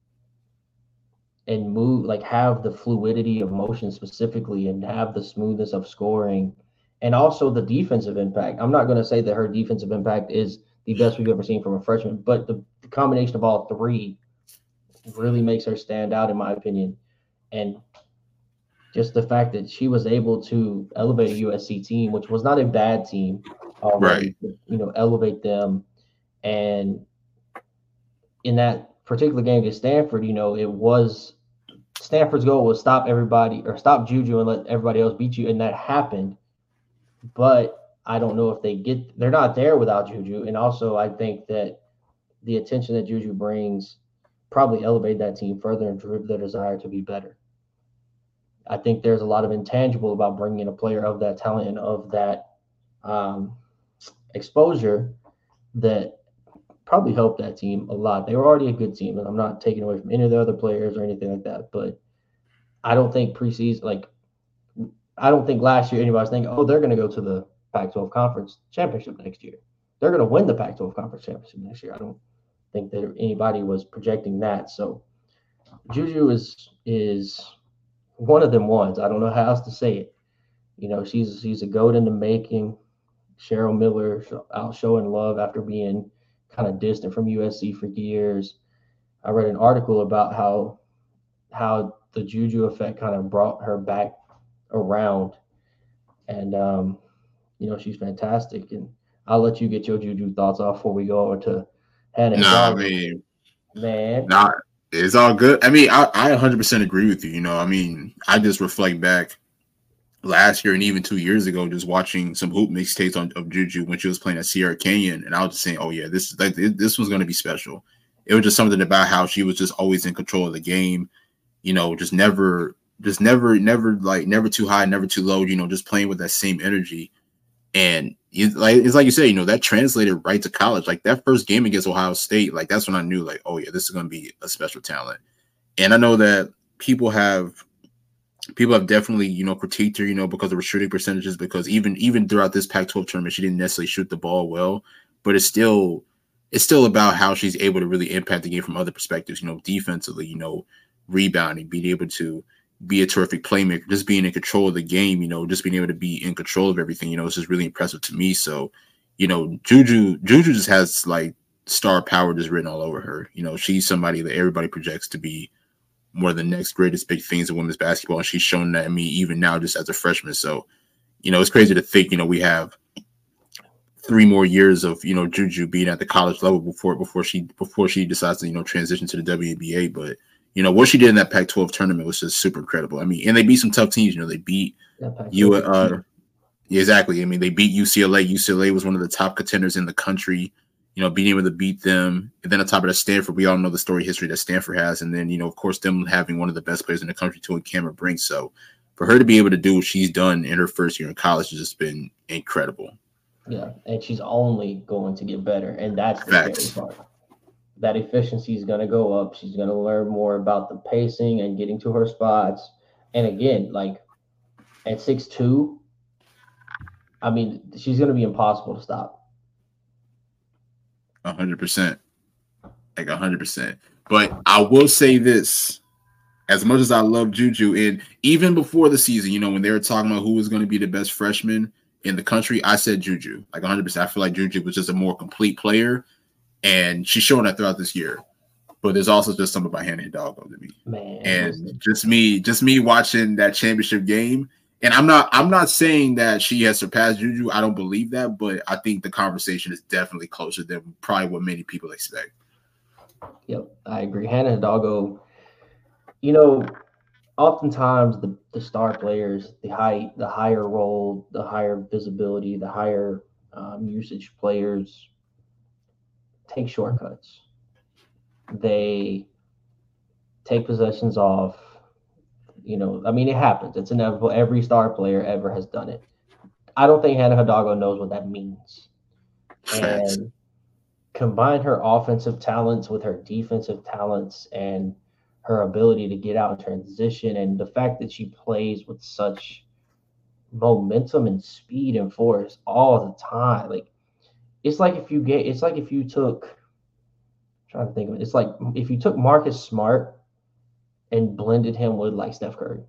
and move, like have the fluidity of motion specifically and have the smoothness of scoring and also the defensive impact. I'm not going to say that her defensive impact is the best we've ever seen from a freshman, but the, the combination of all three really makes her stand out, in my opinion. And just the fact that she was able to elevate a U S C team, which was not a bad team already, right. You know, elevate them. And in that particular game against Stanford, you know, it was Stanford's goal was stop everybody or stop Juju and let everybody else beat you. And that happened. But I don't know if they get, they're not there without Juju. And also I think that the attention that Juju brings probably elevate that team further and drive their desire to be better. I think there's a lot of intangible about bringing in a player of that talent and of that um, exposure that probably helped that team a lot. They were already a good team, and I'm not taking away from any of the other players or anything like that, but I don't think preseason, like, I don't think last year anybody's thinking, oh, they're going to go to the Pac twelve Conference Championship next year. They're going to win the Pac twelve Conference Championship next year. I don't think that anybody was projecting that. So Juju is is one of them ones. I don't know how else to say it. You know, she's she's a goat in the making. Cheryl Miller out showing love after being kind of distant from U S C for years. I read an article about how how the Juju effect kind of brought her back around. And, um, you know, she's fantastic. And I'll let you get your Juju thoughts off before we go over to Hannah. No, nah, I mean, man. Nah, it's all good. I mean, I, I one hundred percent agree with you. You know, I mean, I just reflect back last year and even two years ago, just watching some hoop mixtapes on of Juju when she was playing at Sierra Canyon, and I was just saying, "Oh yeah, this like this was going to be special." It was just something about how she was just always in control of the game, you know, just never, just never, never like never too high, never too low, you know, just playing with that same energy. And it's like it's like you say, you know, that translated right to college. Like that first game against Ohio State, like that's when I knew, like, oh yeah, this is going to be a special talent. And I know that people have. People have definitely, you know, critiqued her, you know, because of her shooting percentages, because even even throughout this Pac twelve tournament, she didn't necessarily shoot the ball well, but it's still it's still about how she's able to really impact the game from other perspectives, you know, defensively, you know, rebounding, being able to be a terrific playmaker, just being in control of the game, you know, just being able to be in control of everything, you know, it's just really impressive to me. So, you know, Juju, Juju just has like star power just written all over her. You know, she's somebody that everybody projects to be one of the next greatest big things in women's basketball. And she's shown that, I mean, even now, just as a freshman. So, you know, it's crazy to think, you know, we have three more years of, you know, Juju being at the college level before, before she, before she decides to, you know, transition to the W N B A. But, you know, what she did in that Pac twelve tournament was just super incredible. I mean, and they beat some tough teams, you know, they beat you. Uh, yeah, exactly. I mean, they beat U C L A. U C L A was one of the top contenders in the country. You know, being able to beat them. And then on top of that, Stanford, we all know the story history that Stanford has. And then, you know, of course, them having one of the best players in the country too, in Cameron Brink. So for her to be able to do what she's done in her first year in college has just been incredible. Yeah, and she's only going to get better. And that's the scary part. That efficiency is going to go up. She's going to learn more about the pacing and getting to her spots. And again, like at six two, I mean, she's going to be impossible to stop. A hundred percent, like a hundred percent. But I will say this: as much as I love Juju, and even before the season, you know, when they were talking about who was going to be the best freshman in the country, I said Juju, like a hundred percent. I feel like Juju was just a more complete player, and she's shown that throughout this year. But there's also just something about Hannah Hidalgo to me, man, and just me, just me watching that championship game. And I'm not I'm not saying that she has surpassed Juju. I don't believe that, but I think the conversation is definitely closer than probably what many people expect. Yep, I agree. Hannah Hidalgo, you know, oftentimes the, the star players, the high, the higher role, the higher visibility, the higher um, usage players take shortcuts. They take possessions off. You know, I mean, it happens. It's inevitable. Every star player ever has done it. I don't think Hannah Hidalgo knows what that means. Facts. And combine her offensive talents with her defensive talents and her ability to get out and transition, and the fact that she plays with such momentum and speed and force all the time. Like it's like if you get it's like if you took I'm trying to think of it. It's like if you took Marcus Smart and blended him with like Steph Curry.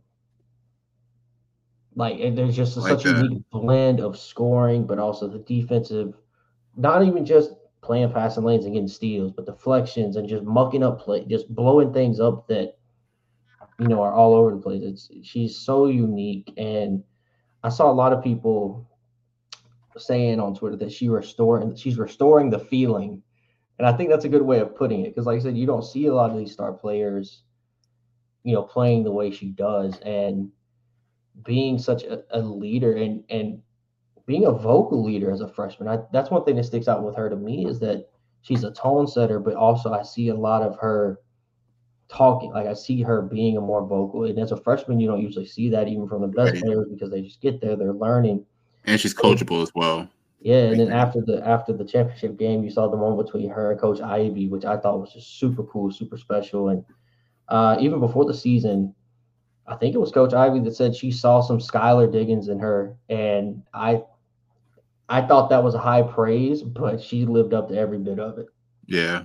Like there's just a, Like such a that. unique blend of scoring, but also the defensive, not even just playing passing lanes and getting steals, but deflections and just mucking up play, just blowing things up that you know are all over the place. It's she's so unique, and I saw a lot of people saying on Twitter that she restoring she's restoring the feeling, and I think that's a good way of putting it because, like I said, you don't see a lot of these star players, you know, playing the way she does and being such a, a leader and and being a vocal leader as a freshman. I, that's one thing that sticks out with her to me is that she's a tone setter, but also I see a lot of her talking. Like I see her being a more vocal. And as a freshman, you don't usually see that even from the best Right. players because they just get there, they're learning. And she's coachable as well. Yeah, and Big then thing. after the after the championship game, you saw the one between her and Coach Ivy, which I thought was just super cool, super special. And uh, even before the season, I think it was Coach Ivy that said she saw some Skylar Diggins in her, and I I thought that was a high praise, but she lived up to every bit of it. Yeah.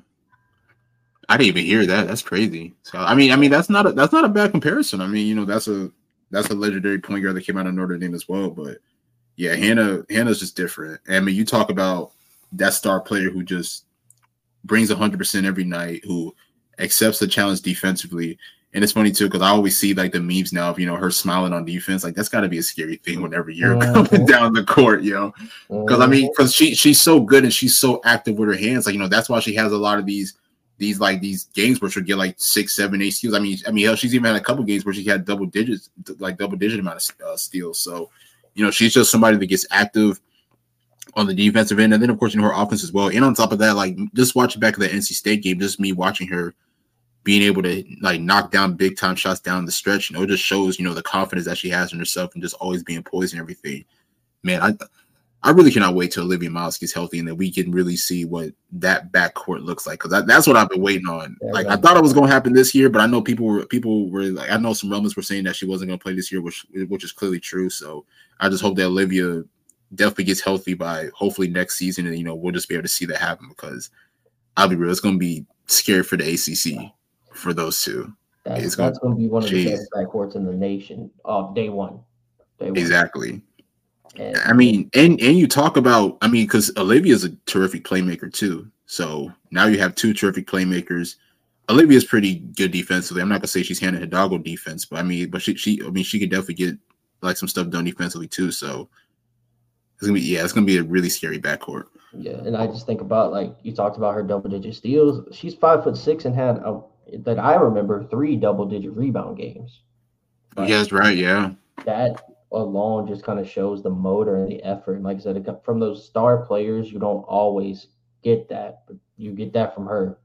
I didn't even hear that. That's crazy. So I mean, I mean that's not a that's not a bad comparison. I mean, you know, that's a that's a legendary point guard that came out of Notre Dame as well. But yeah, Hannah Hannah's just different. I mean, you talk about that star player who just brings one hundred percent every night, who accepts the challenge defensively. And it's funny too because I always see like the memes now of you know her smiling on defense. Like that's got to be a scary thing whenever you're Mm-hmm. coming down the court, you know. Because I mean, because she she's so good and she's so active with her hands. Like you know that's why she has a lot of these these like these games where she'll get like six, seven, eight steals. I mean, I mean, hell, she's even had a couple games where she had double digits, like double digit amount of uh, steals. So, you know, she's just somebody that gets active on the defensive end, and then of course, you know, her offense as well. And on top of that, like just watching back of the N C State game, just me watching her being able to like knock down big time shots down the stretch, you know, it just shows, you know, the confidence that she has in herself and just always being poised and everything. Man, I I really cannot wait till Olivia Miles gets healthy and that we can really see what that backcourt looks like. Cause that, that's what I've been waiting on. Yeah, like right. I thought it was going to happen this year, but I know people were, people were like, I know some rumors were saying that she wasn't going to play this year, which, which is clearly true. So I just hope that Olivia definitely gets healthy by hopefully next season. And, you know, we'll just be able to see that happen because I'll be real. It's going to be scary for the A C C for those two. That's, it's that's going to be one of geez. the best backcourts in the nation. Uh, day one. Day one. Exactly. And, I mean, and and you talk about, I mean, because Olivia's a terrific playmaker too. So now you have two terrific playmakers. Olivia's pretty good defensively. I'm not gonna say she's Hannah Hidalgo defense, but I mean, but she, she, I mean, she could definitely get like some stuff done defensively too. So it's gonna be, yeah, it's gonna be a really scary backcourt. Yeah, and I just think about like you talked about her double digit steals. She's five foot six and had a, that I remember three double digit rebound games. Like, yes, right, yeah. That alone just kind of shows the motor and the effort. And like I said, from those star players, you don't always get that, but you get that from her.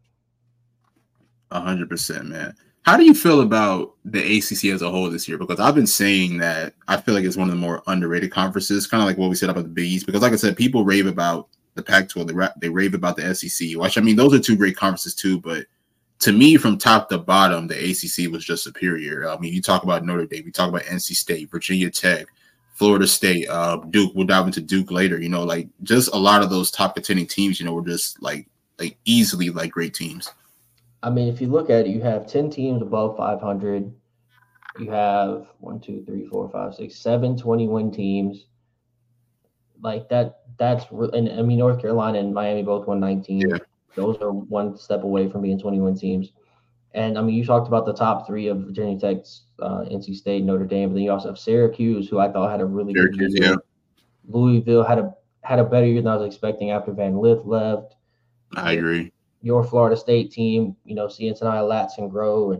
A hundred percent, man. How do you feel about the A C C as a whole this year? Because I've been saying that I feel like it's one of the more underrated conferences, kind of like what we said about the Big East. Because like I said, people rave about the Pac twelve, they, ra- they rave about the S E C, which I mean, those are two great conferences too, but to me, from top to bottom, the A C C was just superior. I mean, you talk about Notre Dame, you talk about N C State, Virginia Tech, Florida State, uh, Duke. We'll dive into Duke later. You know, like just a lot of those top contending teams. You know, were just like like easily like great teams. I mean, if you look at it, you have ten teams above five hundred. You have one, two, three, four, five, six, seven twenty-win teams. Like that. That's and I mean, North Carolina and Miami both won nineteen. Yeah. Those are one step away from being twenty-one teams. And, I mean, you talked about the top three of Virginia Tech, uh, N C State, Notre Dame, but then you also have Syracuse, who I thought had a really Syracuse, good year. yeah. Louisville had a had a better year than I was expecting after Van Lith left. I agree. Your Florida State team, you know, seeing Sanaya Latson grow. And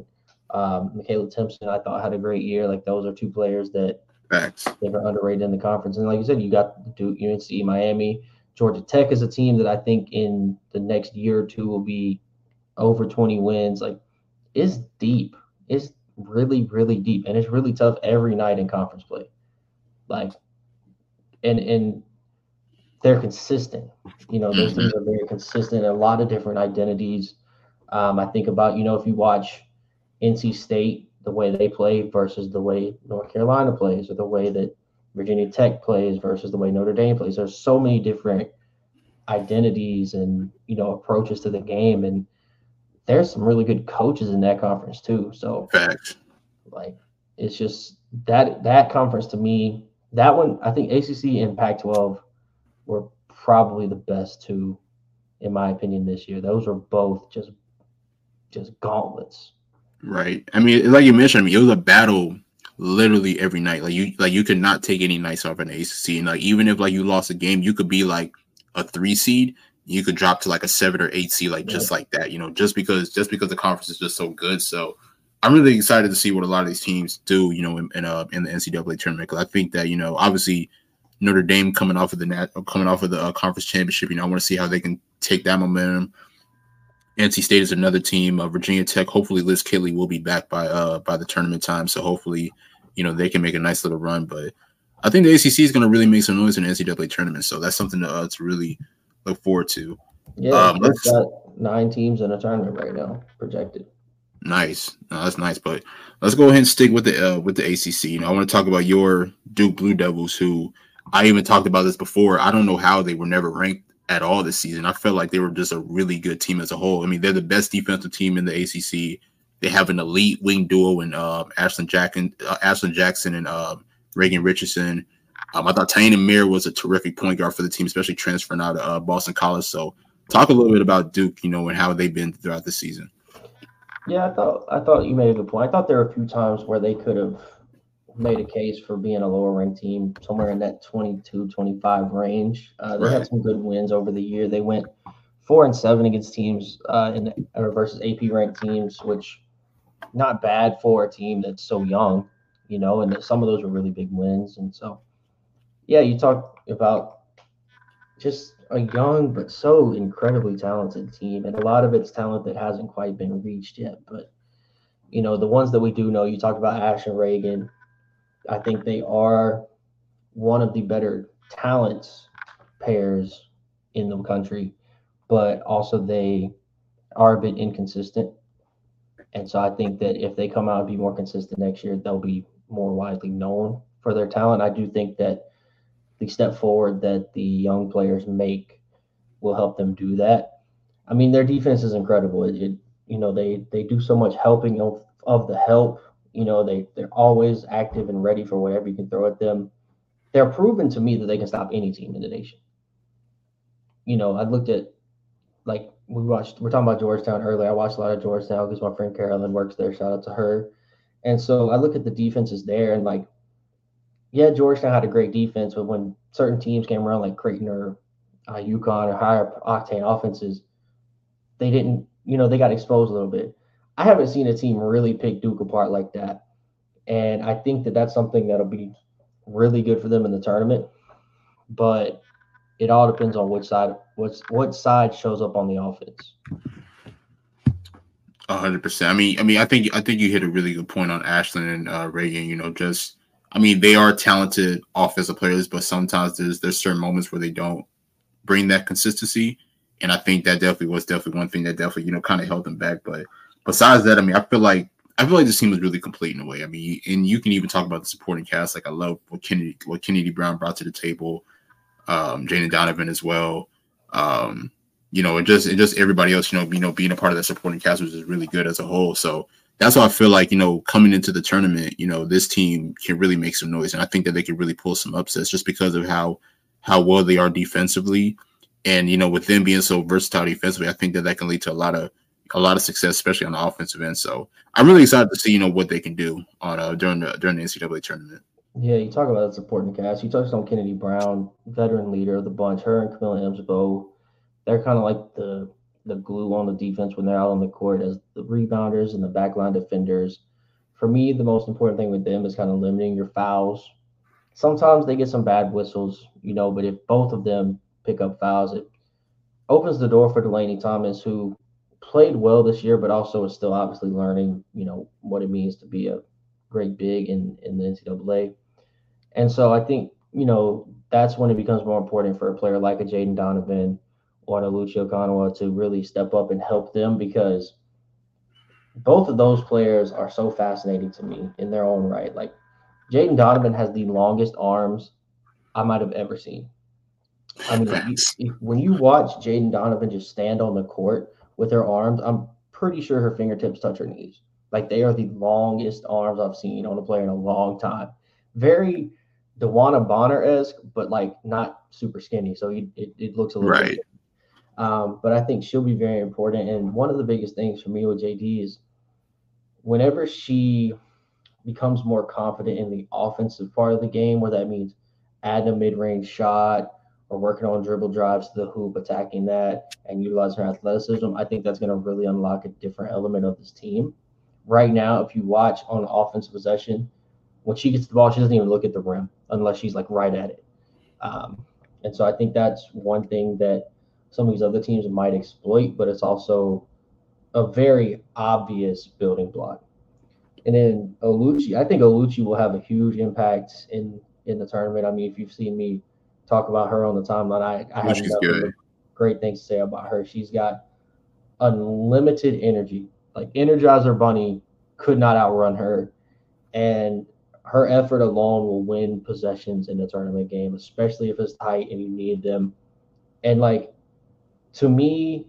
Um, Michaela Timpson, I thought, had a great year. Like those are two players that Facts. that are underrated in the conference. And like you said, you got Duke, U N C, Miami, Georgia Tech is a team that I think in the next year or two will be over twenty wins. Like it's deep. It's really, really deep. And it's really tough every night in conference play. Like and and they're consistent. You know, those Mm-hmm. teams are very consistent, a lot of different identities. Um, I think about, you know, if you watch N C State, the way they play versus the way North Carolina plays, or the way that Virginia Tech plays versus the way Notre Dame plays. There's so many different identities and, you know, approaches to the game. And there's some really good coaches in that conference too. So Facts. like it's just that that conference to me, that one, I think A C C and Pac twelve were probably the best two, in my opinion, this year. Those were both just just gauntlets. Right. I mean, like you mentioned, I mean, it was a battle literally every night. Like you, like you could not take any nights off in the A C C. And like even if like you lost a game, you could be like a three seed, you could drop to like a seven or eight seed, like just Right. like that. You know, just because just because the conference is just so good. So I'm really excited to see what a lot of these teams do. You know, in, in uh in the N C double A tournament, because I think that, you know, obviously Notre Dame coming off of the net, coming off of the uh, conference championship. You know, I want to see how they can take that momentum. N C State is another team. Uh, Virginia Tech, hopefully Liz Kelly will be back by uh by the tournament time. So hopefully, you know, they can make a nice little run. But I think the A C C is going to really make some noise in the N C double A tournament. So that's something to, uh, to really look forward to. Yeah, Um, they've let's got nine teams in a tournament right now projected. nice. No, that's nice. But let's go ahead and stick with the uh, with the A C C. You know, I want to talk about your Duke Blue Devils, who I even talked about this before. I don't know how they were never ranked at all this season. I felt like they were just a really good team as a whole. I mean, they're the best defensive team in the A C C. They have an elite wing duo in uh, Ashlyn Jackson, uh, Ashlyn Jackson and uh, Reagan Richardson. Um, I thought Taina Mir was a terrific point guard for the team, especially transferring out of uh, Boston College. So, talk a little bit about Duke, you know, and how they've been throughout the season. Yeah, I thought I thought you made a good point. I thought there were a few times where they could have made a case for being a lower ranked team, somewhere in that twenty-two, twenty-five range. Uh, they had Right. some good wins over the year. They went four and seven against teams uh, in the, or versus A P ranked teams, which not bad for a team that's so young, you know. And some of those were really big wins. And so, yeah, you talk about just a young but so incredibly talented team, and a lot of it's talent that hasn't quite been reached yet. But you know, the ones that we do know, you talked about Ash and Reagan. I think they are one of the better talents pairs in the country, but also they are a bit inconsistent. And so I think that if they come out and be more consistent next year, they'll be more widely known for their talent. I do think that the step forward that the young players make will help them do that. I mean, their defense is incredible. It, it you know, they they do so much helping of, of the help. You know, they they're always active and ready for whatever you can throw at them. They're proven to me that they can stop any team in the nation. You know, I looked at like we watched. We're talking about Georgetown earlier. I watched a lot of Georgetown because my friend Carolyn works there. Shout out to her. And so I look at the defenses there, and like, yeah, Georgetown had a great defense, but when certain teams came around, like Creighton or uh, UConn or higher octane offenses, they didn't, you know, they got exposed a little bit. I haven't seen a team really pick Duke apart like that. And I think that that's something that'll be really good for them in the tournament. But it all depends on which side, what's what side shows up on the offense. A hundred percent. I mean, I mean, I think I think you hit a really good point on Ashlyn and uh, Reagan. You know, just I mean, they are talented offensive players, but sometimes there's there's certain moments where they don't bring that consistency, and I think that definitely was definitely one thing that definitely, you know, kind of held them back. But besides that, I mean, I feel like I feel like this team was really complete in a way. I mean, and you can even talk about the supporting cast. Like I love what Kennedy what Kennedy Brown brought to the table, um, Jaden Donovan as well. Um, you know, and just and just everybody else, you know, you know, being a part of that supporting cast was just really good as a whole. So that's why I feel like, you know, coming into the tournament, you know, this team can really make some noise, and I think that they can really pull some upsets just because of how how well they are defensively, and you know, with them being so versatile defensively, I think that that can lead to a lot of a lot of success, especially on the offensive end. So I'm really excited to see, you know, what they can do on uh, during the during the N C double A tournament. Yeah, you talk about that supporting cast. You touched on Kennedy Brown, veteran leader of the bunch. Her and Camilla Emsbo, they're kind of like the the glue on the defense when they're out on the court as the rebounders and the backline defenders. For me, the most important thing with them is kind of limiting your fouls. Sometimes they get some bad whistles, you know, but if both of them pick up fouls, it opens the door for Delaney Thomas, who played well this year, but also is still obviously learning, you know, what it means to be a great big in, in the N C double A. And so I think, you know, that's when it becomes more important for a player like a Jaden Donovan or a Lucio Okonowa to really step up and help them, because both of those players are so fascinating to me in their own right. Like Jaden Donovan has the longest arms I might have ever seen. I mean, if you, if, when you watch Jaden Donovan just stand on the court with her arms, I'm pretty sure her fingertips touch her knees. Like they are the longest arms I've seen on a player in a long time. Very DeWanna Bonner-esque, but like not super skinny. So it, it, it looks a little right. bit. Um, but I think she'll be very important. And one of the biggest things for me with J D is whenever she becomes more confident in the offensive part of the game, where that means adding a mid-range shot or working on dribble drives to the hoop, attacking that, and utilizing her athleticism, I think that's going to really unlock a different element of this team. Right now, if you watch on offensive possession, when she gets the ball, she doesn't even look at the rim unless she's like right at it. Um, and so I think that's one thing that some of these other teams might exploit, but it's also a very obvious building block. And then Oluchi, I think Oluchi will have a huge impact in, in the tournament. I mean, if you've seen me talk about her on the timeline, I, I have nothing but great things to say about her. She's got unlimited energy. Like Energizer Bunny could not outrun her. And her effort alone will win possessions in the tournament game, especially if it's tight and you need them. And like, to me,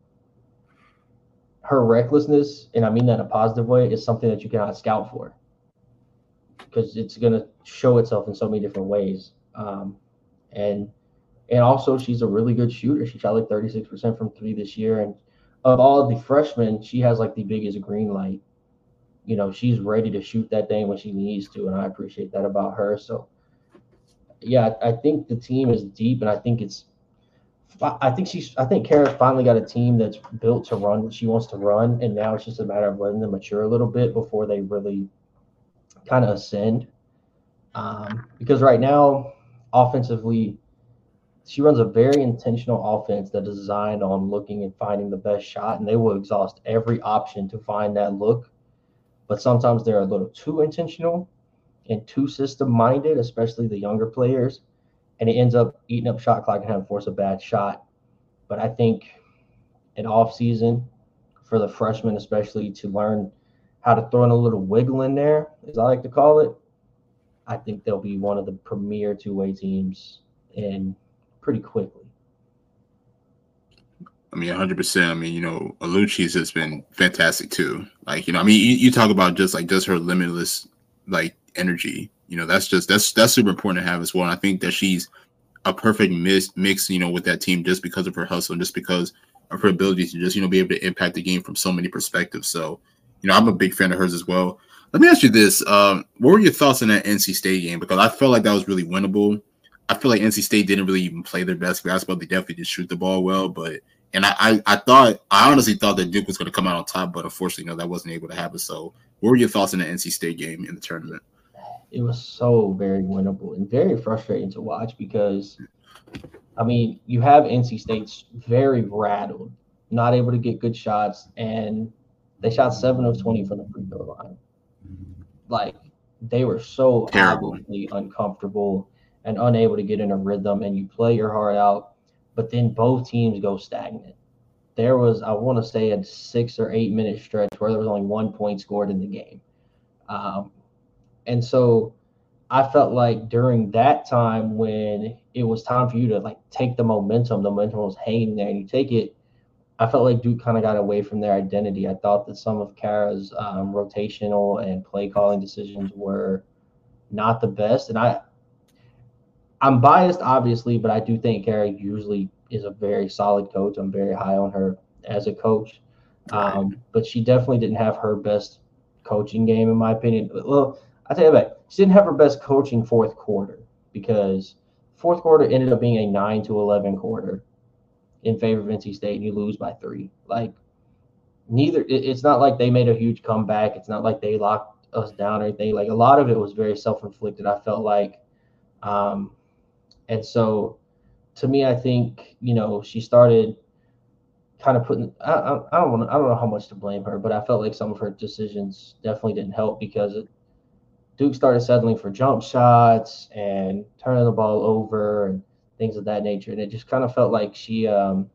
her recklessness, and I mean that in a positive way, is something that you cannot scout for, because it's going to show itself in so many different ways. Um, and and also, she's a really good shooter. She shot like thirty-six percent from three this year. And of all of the freshmen, she has like the biggest green light. You know, she's ready to shoot that thing when she needs to, and I appreciate that about her. So, yeah, I think the team is deep, and I think it's I think she's. I think Kara's finally got a team that's built to run what she wants to run, and now it's just a matter of letting them mature a little bit before they really kind of ascend. Um, because right now, offensively, she runs a very intentional offense that is designed on looking and finding the best shot, and they will exhaust every option to find that look. But sometimes they're a little too intentional and too system-minded, especially the younger players. And it ends up eating up shot clock and having to force a bad shot. But I think an off season for the freshmen, especially to learn how to throw in a little wiggle in there, as I like to call it, I think they'll be one of the premier two-way teams in pretty quickly. I mean, one hundred percent. I mean, you know, Aluchi's has been fantastic too. Like, you know, I mean, you, you talk about just like just her limitless like energy. You know, that's just that's that's super important to have as well. And I think that she's a perfect mix, mix, you know, with that team just because of her hustle and just because of her ability to just, you know, be able to impact the game from so many perspectives. So, you know, I'm a big fan of hers as well. Let me ask you this. Um, what were your thoughts on that N C State game? Because I felt like that was really winnable. I feel like N C State didn't really even play their best basketball. They definitely did shoot the ball well. But, and I, I, I thought, I honestly thought that Duke was going to come out on top, but unfortunately, you know, that wasn't able to happen. So what were your thoughts on the N C State game in the tournament? It was so very winnable and very frustrating to watch because, I mean, you have N C State's very rattled, not able to get good shots, and they shot seven of twenty from the free throw line. Like, they were so Terrible. obviously uncomfortable and unable to get in a rhythm, and you play your heart out, but then both teams go stagnant. There was, I want to say, a six or eight minute stretch where there was only one point scored in the game. Um, And so I felt like during that time when it was time for you to like take the momentum, the momentum was hanging there and you take it, I felt like Duke kind of got away from their identity. I thought that some of Kara's um, rotational and play calling decisions were not the best. And I, I'm biased, obviously, but I do think Kara usually is a very solid coach. I'm very high on her as a coach. Um, right. But she definitely didn't have her best coaching game, in my opinion. Well, I tell you what, she didn't have her best coaching fourth quarter because fourth quarter ended up being a nine to eleven quarter. in favor of N C State and you lose by three. Like neither, it, it's not like they made a huge comeback. It's not like they locked us down or anything. Like a lot of it was very self-inflicted. I felt like, um, and so to me, I think you know she started kind of putting. I, I, I don't want. I don't know how much to blame her, but I felt like some of her decisions definitely didn't help because it, Duke started settling for jump shots and turning the ball over and things of that nature, and it just kind of felt like she. Um,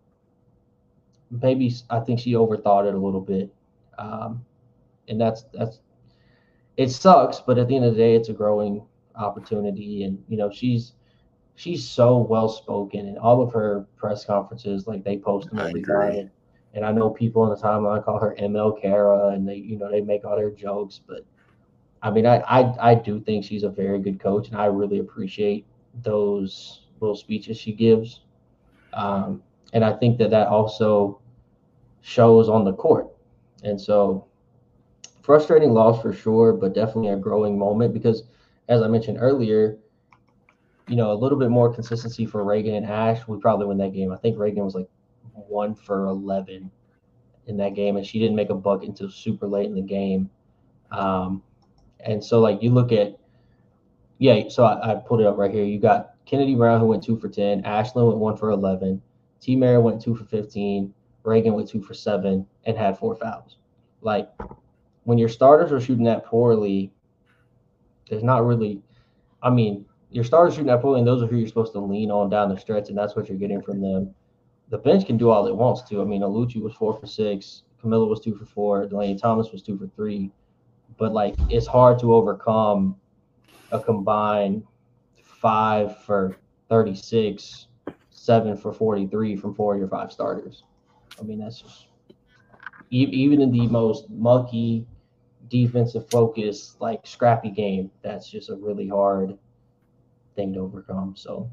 maybe I think she overthought it a little bit, um, and that's that's it sucks. But at the end of the day, it's a growing opportunity, and you know she's she's so well spoken, and all of her press conferences, like they post them I every agree. night. And I know people on the timeline call her M L Kara, and they you know they make all their jokes, but I mean I I, I do think she's a very good coach, and I really appreciate those little speeches she gives. Um, and I think that that also shows on the court. And so, frustrating loss for sure, but definitely a growing moment because, as I mentioned earlier, you know, a little bit more consistency for Reagan and Ash, we probably win that game. I think Reagan was like one for eleven in that game, and she didn't make a bucket until super late in the game. Um, and so, like, you look at, yeah, so I, I pulled it up right here. You got Kennedy Brown, who went two for ten, Ashland went one for eleven, T. Mary went two for fifteen, Reagan went two for seven, and had four fouls. Like, when your starters are shooting that poorly, there's not really, I mean, your starters shooting that poorly, and those are who you're supposed to lean on down the stretch, and that's what you're getting from them. The bench can do all it wants to. I mean, Alucci was four for six, Camilla was two for four, Delaney Thomas was two for three, but like it's hard to overcome a combined five for thirty-six, seven for forty-three from four of your five starters. I mean, that's just even in the most mucky defensive focus, like scrappy game, that's just a really hard thing to overcome. So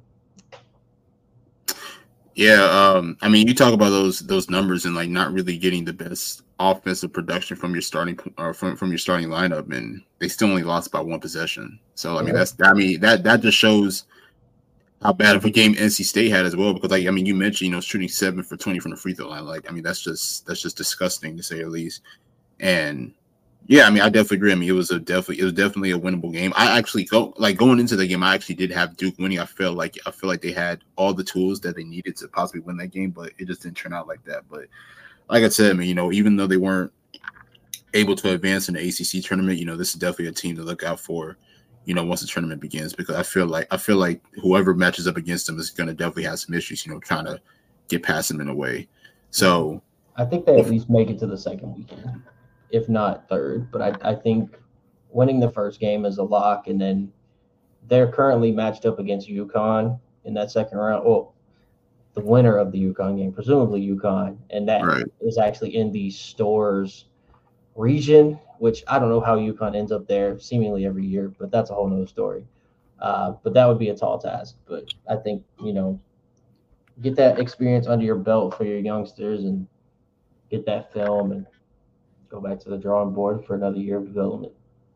Yeah, um, I mean, you talk about those those numbers and like not really getting the best offensive production from your starting or from, from your starting lineup, and they still only lost by one possession. So I mean, yeah, that's I mean that that just shows how bad of a game N C State had as well. Because like I mean, you mentioned you know shooting seven for twenty from the free throw line. Like I mean, that's just that's just disgusting to say the least. And yeah, I mean, I definitely agree. I mean, it was a definitely it was definitely a winnable game. I actually go like going into the game, I actually did have Duke winning. I feel like I feel like they had all the tools that they needed to possibly win that game, but it just didn't turn out like that. But like I said, I mean, you know, even though they weren't able to advance in the A C C tournament, you know, this is definitely a team to look out for, you know, once the tournament begins, because I feel like I feel like whoever matches up against them is going to definitely have some issues, you know, trying to get past them in a way. So I think they at least make it to the second weekend, if not third. But I, I think winning the first game is a lock, and then they're currently matched up against UConn in that second round. Well, the winner of the UConn game, presumably UConn, and that right. is actually in the Stores region, which I don't know how UConn ends up there seemingly every year, but that's a whole nother story. Uh, but that would be a tall task. But I think, you know, get that experience under your belt for your youngsters and get that film and go back to the drawing board for another year of development.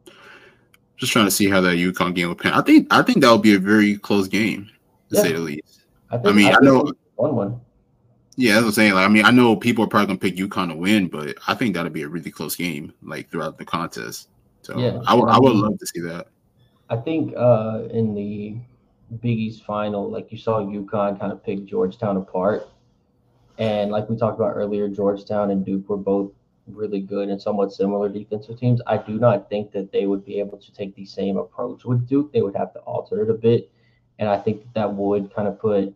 Just trying to see how that UConn game will pan. I think I think that will be a very close game, to Yeah. say the least. I think I mean, I, I think know one one. Yeah, that's what I'm saying. Like, I mean, I know people are probably gonna pick UConn to win, but I think that'll be a really close game, like throughout the contest. So Yeah, I would and I I would mean, love to see that. I think uh, in the Big East final, like you saw UConn kind of pick Georgetown apart. And like we talked about earlier, Georgetown and Duke were both really good and somewhat similar defensive teams. I do not think that they would be able to take the same approach with Duke. They would have to alter it a bit. And I think that, that would kind of put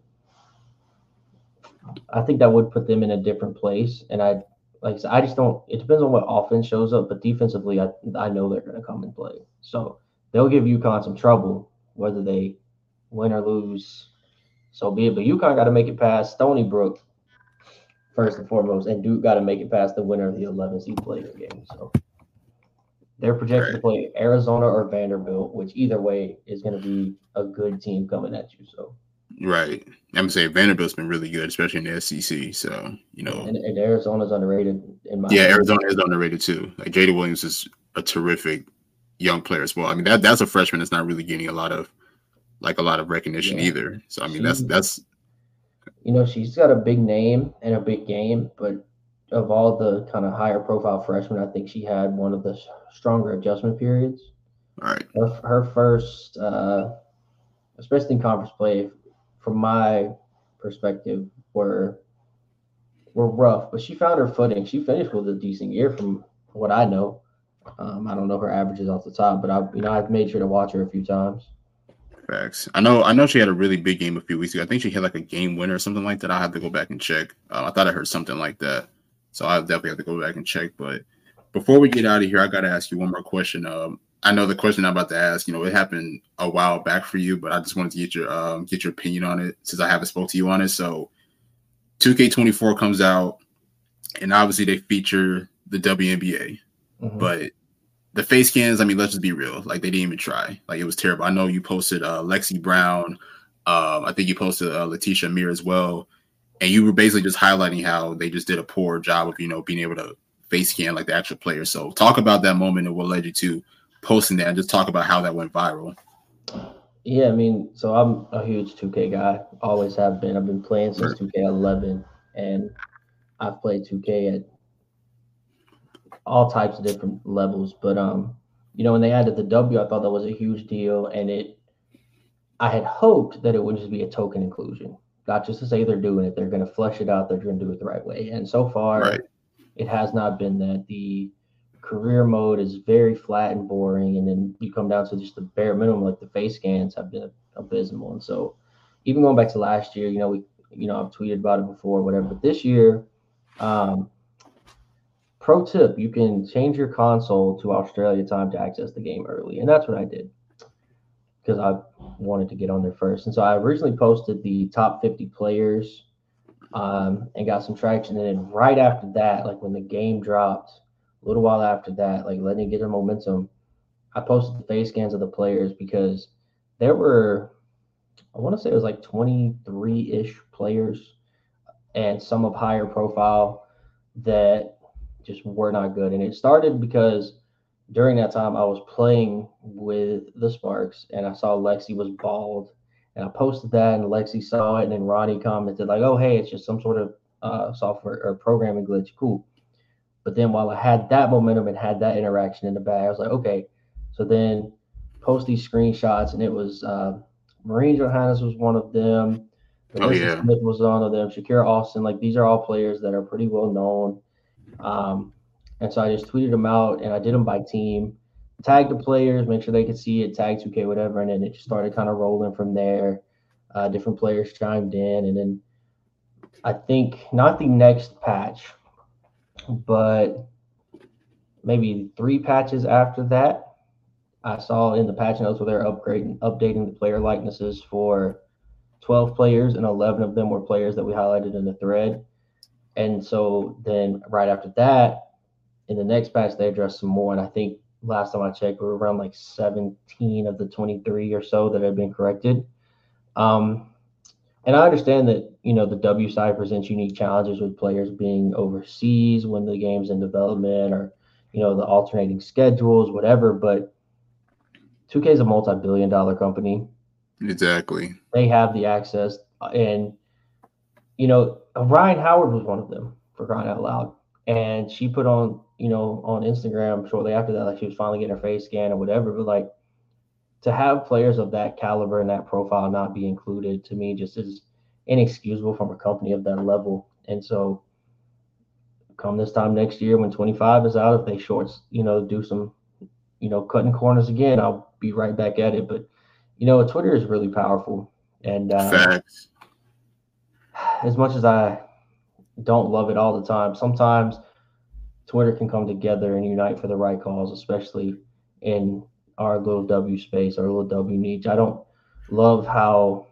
I think that would put them in a different place. And I like I said, I just don't it depends on what offense shows up, but defensively I I know they're gonna come and play. So they'll give UConn some trouble, whether they win or lose. So be it. But UConn got to make it past Stony Brook first and foremost, and Duke got to make it past the winner of the eleven seed play-in game. So they're projected Right, to play Arizona or Vanderbilt, which either way is going to be a good team coming at you. So right. I'm gonna say Vanderbilt's been really good, especially in the S E C. So you yeah, know, and, and Arizona's underrated in my yeah, opinion. Arizona is underrated too. Like Jada Williams is a terrific young player as well. I mean, that that's a freshman that's not really getting a lot of like a lot of recognition Yeah, either. So I mean, that's she that's you you know, she's got a big name and a big game, but of all the kind of higher profile freshmen, I think she had one of the s- stronger adjustment periods. All right. Her, her first, uh, especially in conference play, from my perspective, were were rough, but she found her footing. She finished with a decent year from what I know. Um, I don't know her averages off the top, but I, you know, I've made sure to watch her a few times. Facts. I know. I know she had a really big game a few weeks ago. I think she had like a game winner or something like that. I have to go back and check. Uh, I thought I heard something like that, so I definitely have to go back and check. But before we get out of here, I got to ask you one more question. Um, I know the question I'm about to ask. You know, it happened a while back for you, but I just wanted to get your um, get your opinion on it since I haven't spoke to you on it. So, two K twenty-four comes out, and obviously they feature the W N B A, Mm-hmm. but the face scans, I mean, let's just be real. Like, they didn't even try. Like, it was terrible. I know you posted uh, Lexi Brown. Um, I think you posted uh, Letitia Amir as well. And you were basically just highlighting how they just did a poor job of, you know, being able to face scan like the actual player. So talk about that moment and what led you to posting that and just talk about how that went viral. Yeah, I mean, so I'm a huge two K guy. Always have been. I've been playing since Right. two K eleven, and I've played two K at all types of different levels. But um, you know, when they added the W, I thought that was a huge deal, and it. I had hoped that it would just be a token inclusion, not just to say they're doing it. They're going to flesh it out. They're going to do it the right way. And so far, Right. it has not been that. The career mode is very flat and boring, and then you come down to just the bare minimum, like the face scans have been abysmal. And so, even going back to last year, you know, we, you know, I've tweeted about it before, whatever. But this year, um, pro tip: you can change your console to Australia time to access the game early, and that's what I did because I wanted to get on there first. And so I originally posted the top fifty players um, and got some traction. And then right after that, like when the game dropped, a little while after that, like letting it get their momentum, I posted the face scans of the players because there were, I want to say it was like twenty-three ish players and some of higher profile that just were not good. And it started because during that time I was playing with the Sparks and I saw Lexi was bald and I posted that and Lexi saw it and then Ronnie commented like, oh, hey, it's just some sort of uh, software or programming glitch. Cool. But then while I had that momentum and had that interaction in the bag, I was like, okay. So then post these screenshots and it was uh, Marine Johannes was one of them. Oh, Melissa yeah. Smith was one of them. Shakira Austin, like these are all players that are pretty well known. Um, and so I just tweeted them out and I did them by team, tagged the players, make sure they could see it, tag two K, whatever. And then it just started kind of rolling from there. Uh, different players chimed in. And then I think not the next patch, but maybe three patches after that, I saw in the patch notes where they're upgrading, updating the player likenesses for twelve players, and eleven of them were players that we highlighted in the thread. And so then right after that, in the next patch, they addressed some more. And I think last time I checked, we were around like seventeen of the twenty-three or so that had been corrected. Um, and I understand that, you know, the W side presents unique challenges with players being overseas when the game's in development or, you know, the alternating schedules, whatever. But two K is a multi billion dollar company. Exactly. They have the access. And, you know, Ryan Howard was one of them, for crying out loud. And she put on, you know, on Instagram shortly after that, like she was finally getting her face scan or whatever. But like to have players of that caliber and that profile not be included to me just is inexcusable from a company of that level. And so come this time next year when twenty-five is out, if they shorts, you know, do some, you know, cutting corners again, I'll be right back at it. But, you know, Twitter is really powerful. And uh, Facts. as much as I don't love it all the time, sometimes Twitter can come together and unite for the right cause, especially in our little W space, our little W niche. I don't love how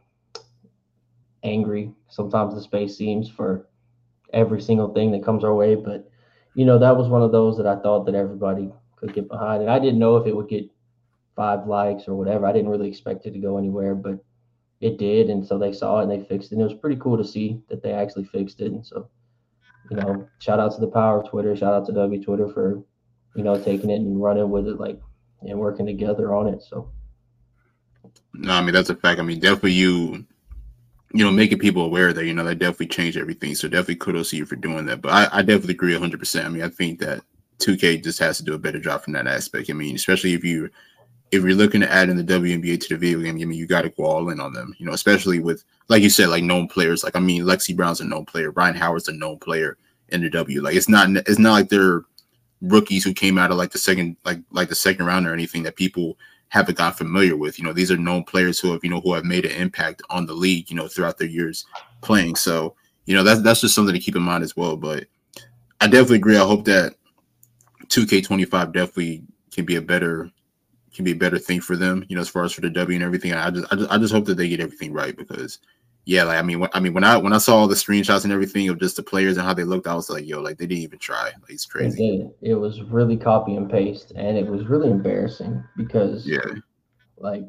angry sometimes the space seems for every single thing that comes our way, but you know, that was one of those that I thought that everybody could get behind. And I didn't know if it would get five likes or whatever. I didn't really expect it to go anywhere, but it did. And so they saw it and they fixed it. And it was pretty cool to see that they actually fixed it. And so, you know, shout out to the power of Twitter. Shout out to W Twitter for, you know, taking it and running with it, like, and working together on it. So, No, I mean, that's a fact. I mean, definitely you you know, making people aware that, you know, that definitely changed everything. So definitely kudos to you for doing that. But I, I definitely agree one hundred percent. I mean, I think that two K just has to do a better job from that aspect. I mean, especially if you if you're looking to add in the W N B A to the video game, I mean, you got to go all in on them, you know, especially with, like you said, like known players. Like, I mean, Lexi Brown's a known player. Brian Howard's a known player in the W. Like, it's not, it's not like they're rookies who came out of like the second, like, like the second round or anything that people haven't got familiar with. You know, these are known players who have, you know, who have made an impact on the league, you know, throughout their years playing. So, you know, that's, that's just something to keep in mind as well. But I definitely agree. I hope that two K twenty-five definitely can be a better, can be a better thing for them, you know, as far as for the W and everything. I just, I just, I just hope that they get everything right because, yeah, like I mean, when, I mean, when I when I saw all the screenshots and everything of just the players and how they looked, I was like, yo, like they didn't even try. Like, it's crazy. It did. It was really copy and paste, and it was really embarrassing because, yeah, like,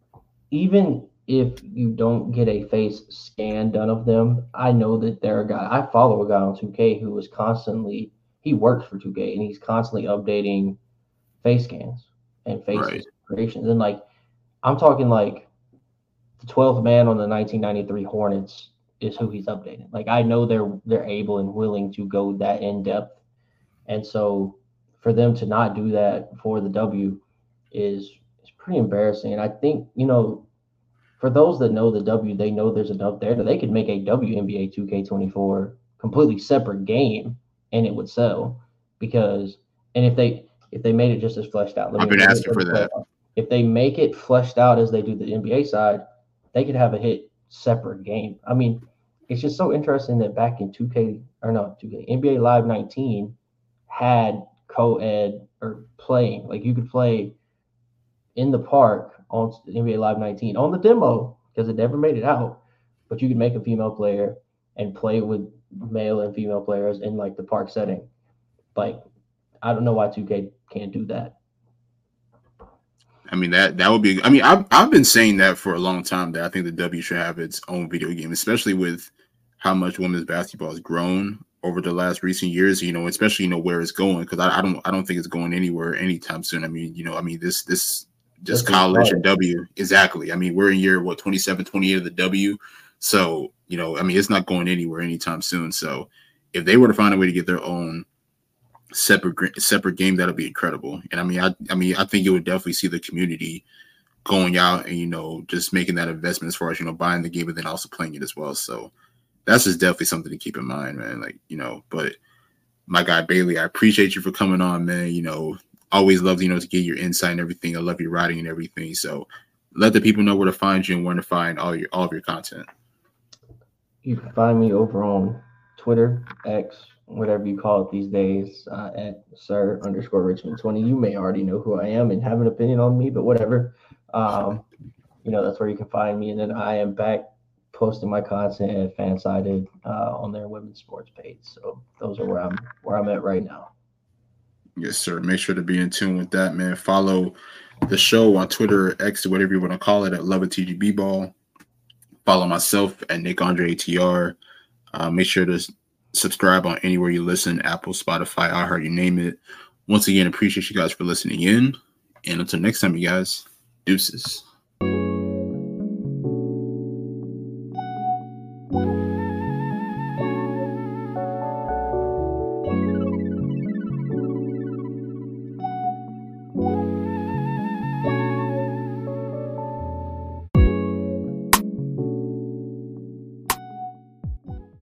even if you don't get a face scan done of them, I know that there are guys. I follow a guy on two K who was constantly he works for two K and he's constantly updating face scans and faces right. creations, and like I'm talking like the twelfth man on the nineteen ninety-three Hornets is who he's updating. Like I know they're they're able and willing to go that in depth, and so for them to not do that for the W is is pretty embarrassing. And I think you know, for those that know the W, they know there's enough there that they could make a W N B A two K twenty-four completely separate game and it would sell because and if they if they made it just as fleshed out, I've been asking for that. If they make it fleshed out as they do the N B A side, they could have a hit separate game. I mean, it's just so interesting that back in two K or no two K N B A Live nineteen had co-ed or playing like you could play in the park on N B A Live nineteen on the demo because it never made it out, but you could make a female player and play with male and female players in like the park setting. Like, I don't know why two K can't do that. I mean, that that would be – I mean, I've, I've been saying that for a long time that I think the W should have its own video game, especially with how much women's basketball has grown over the last recent years, you know, especially, you know, where it's going because I, I don't I don't think it's going anywhere anytime soon. I mean, you know, I mean, this – this just That's college and W. Exactly. I mean, we're in year, what, twenty-seven, twenty-eight of the W. So, you know, I mean, it's not going anywhere anytime soon. So if they were to find a way to get their own separate separate game, that'll be incredible. And I mean, I, I mean, I think it would definitely see the community going out and, you know, just making that investment as far as, you know, buying the game and then also playing it as well. So that's just definitely something to keep in mind, man. Like, you know, but my guy Bailey, I appreciate you for coming on, man. You know, always love, you know, to get your insight and everything. I love your writing and everything. So let the people know where to find you and where to find all your all of your content. You can find me over on Twitter, X, whatever you call it these days, uh, at sir underscore Richmond twenty. You may already know who I am and have an opinion on me, but whatever. Um, you know, that's where you can find me. And then I am back posting my content at Fansided uh, on their women's sports page. So those are where I'm where I'm at right now. Yes, sir. Make sure to be in tune with that, man. Follow the show on Twitter, X, or whatever you want to call it, at Love It T G B Ball. Follow myself at Nick Andre A T R. Uh, make sure to subscribe on anywhere you listen, Apple, Spotify, iHeart, you name it. Once again, appreciate you guys for listening in. And until next time, you guys, deuces.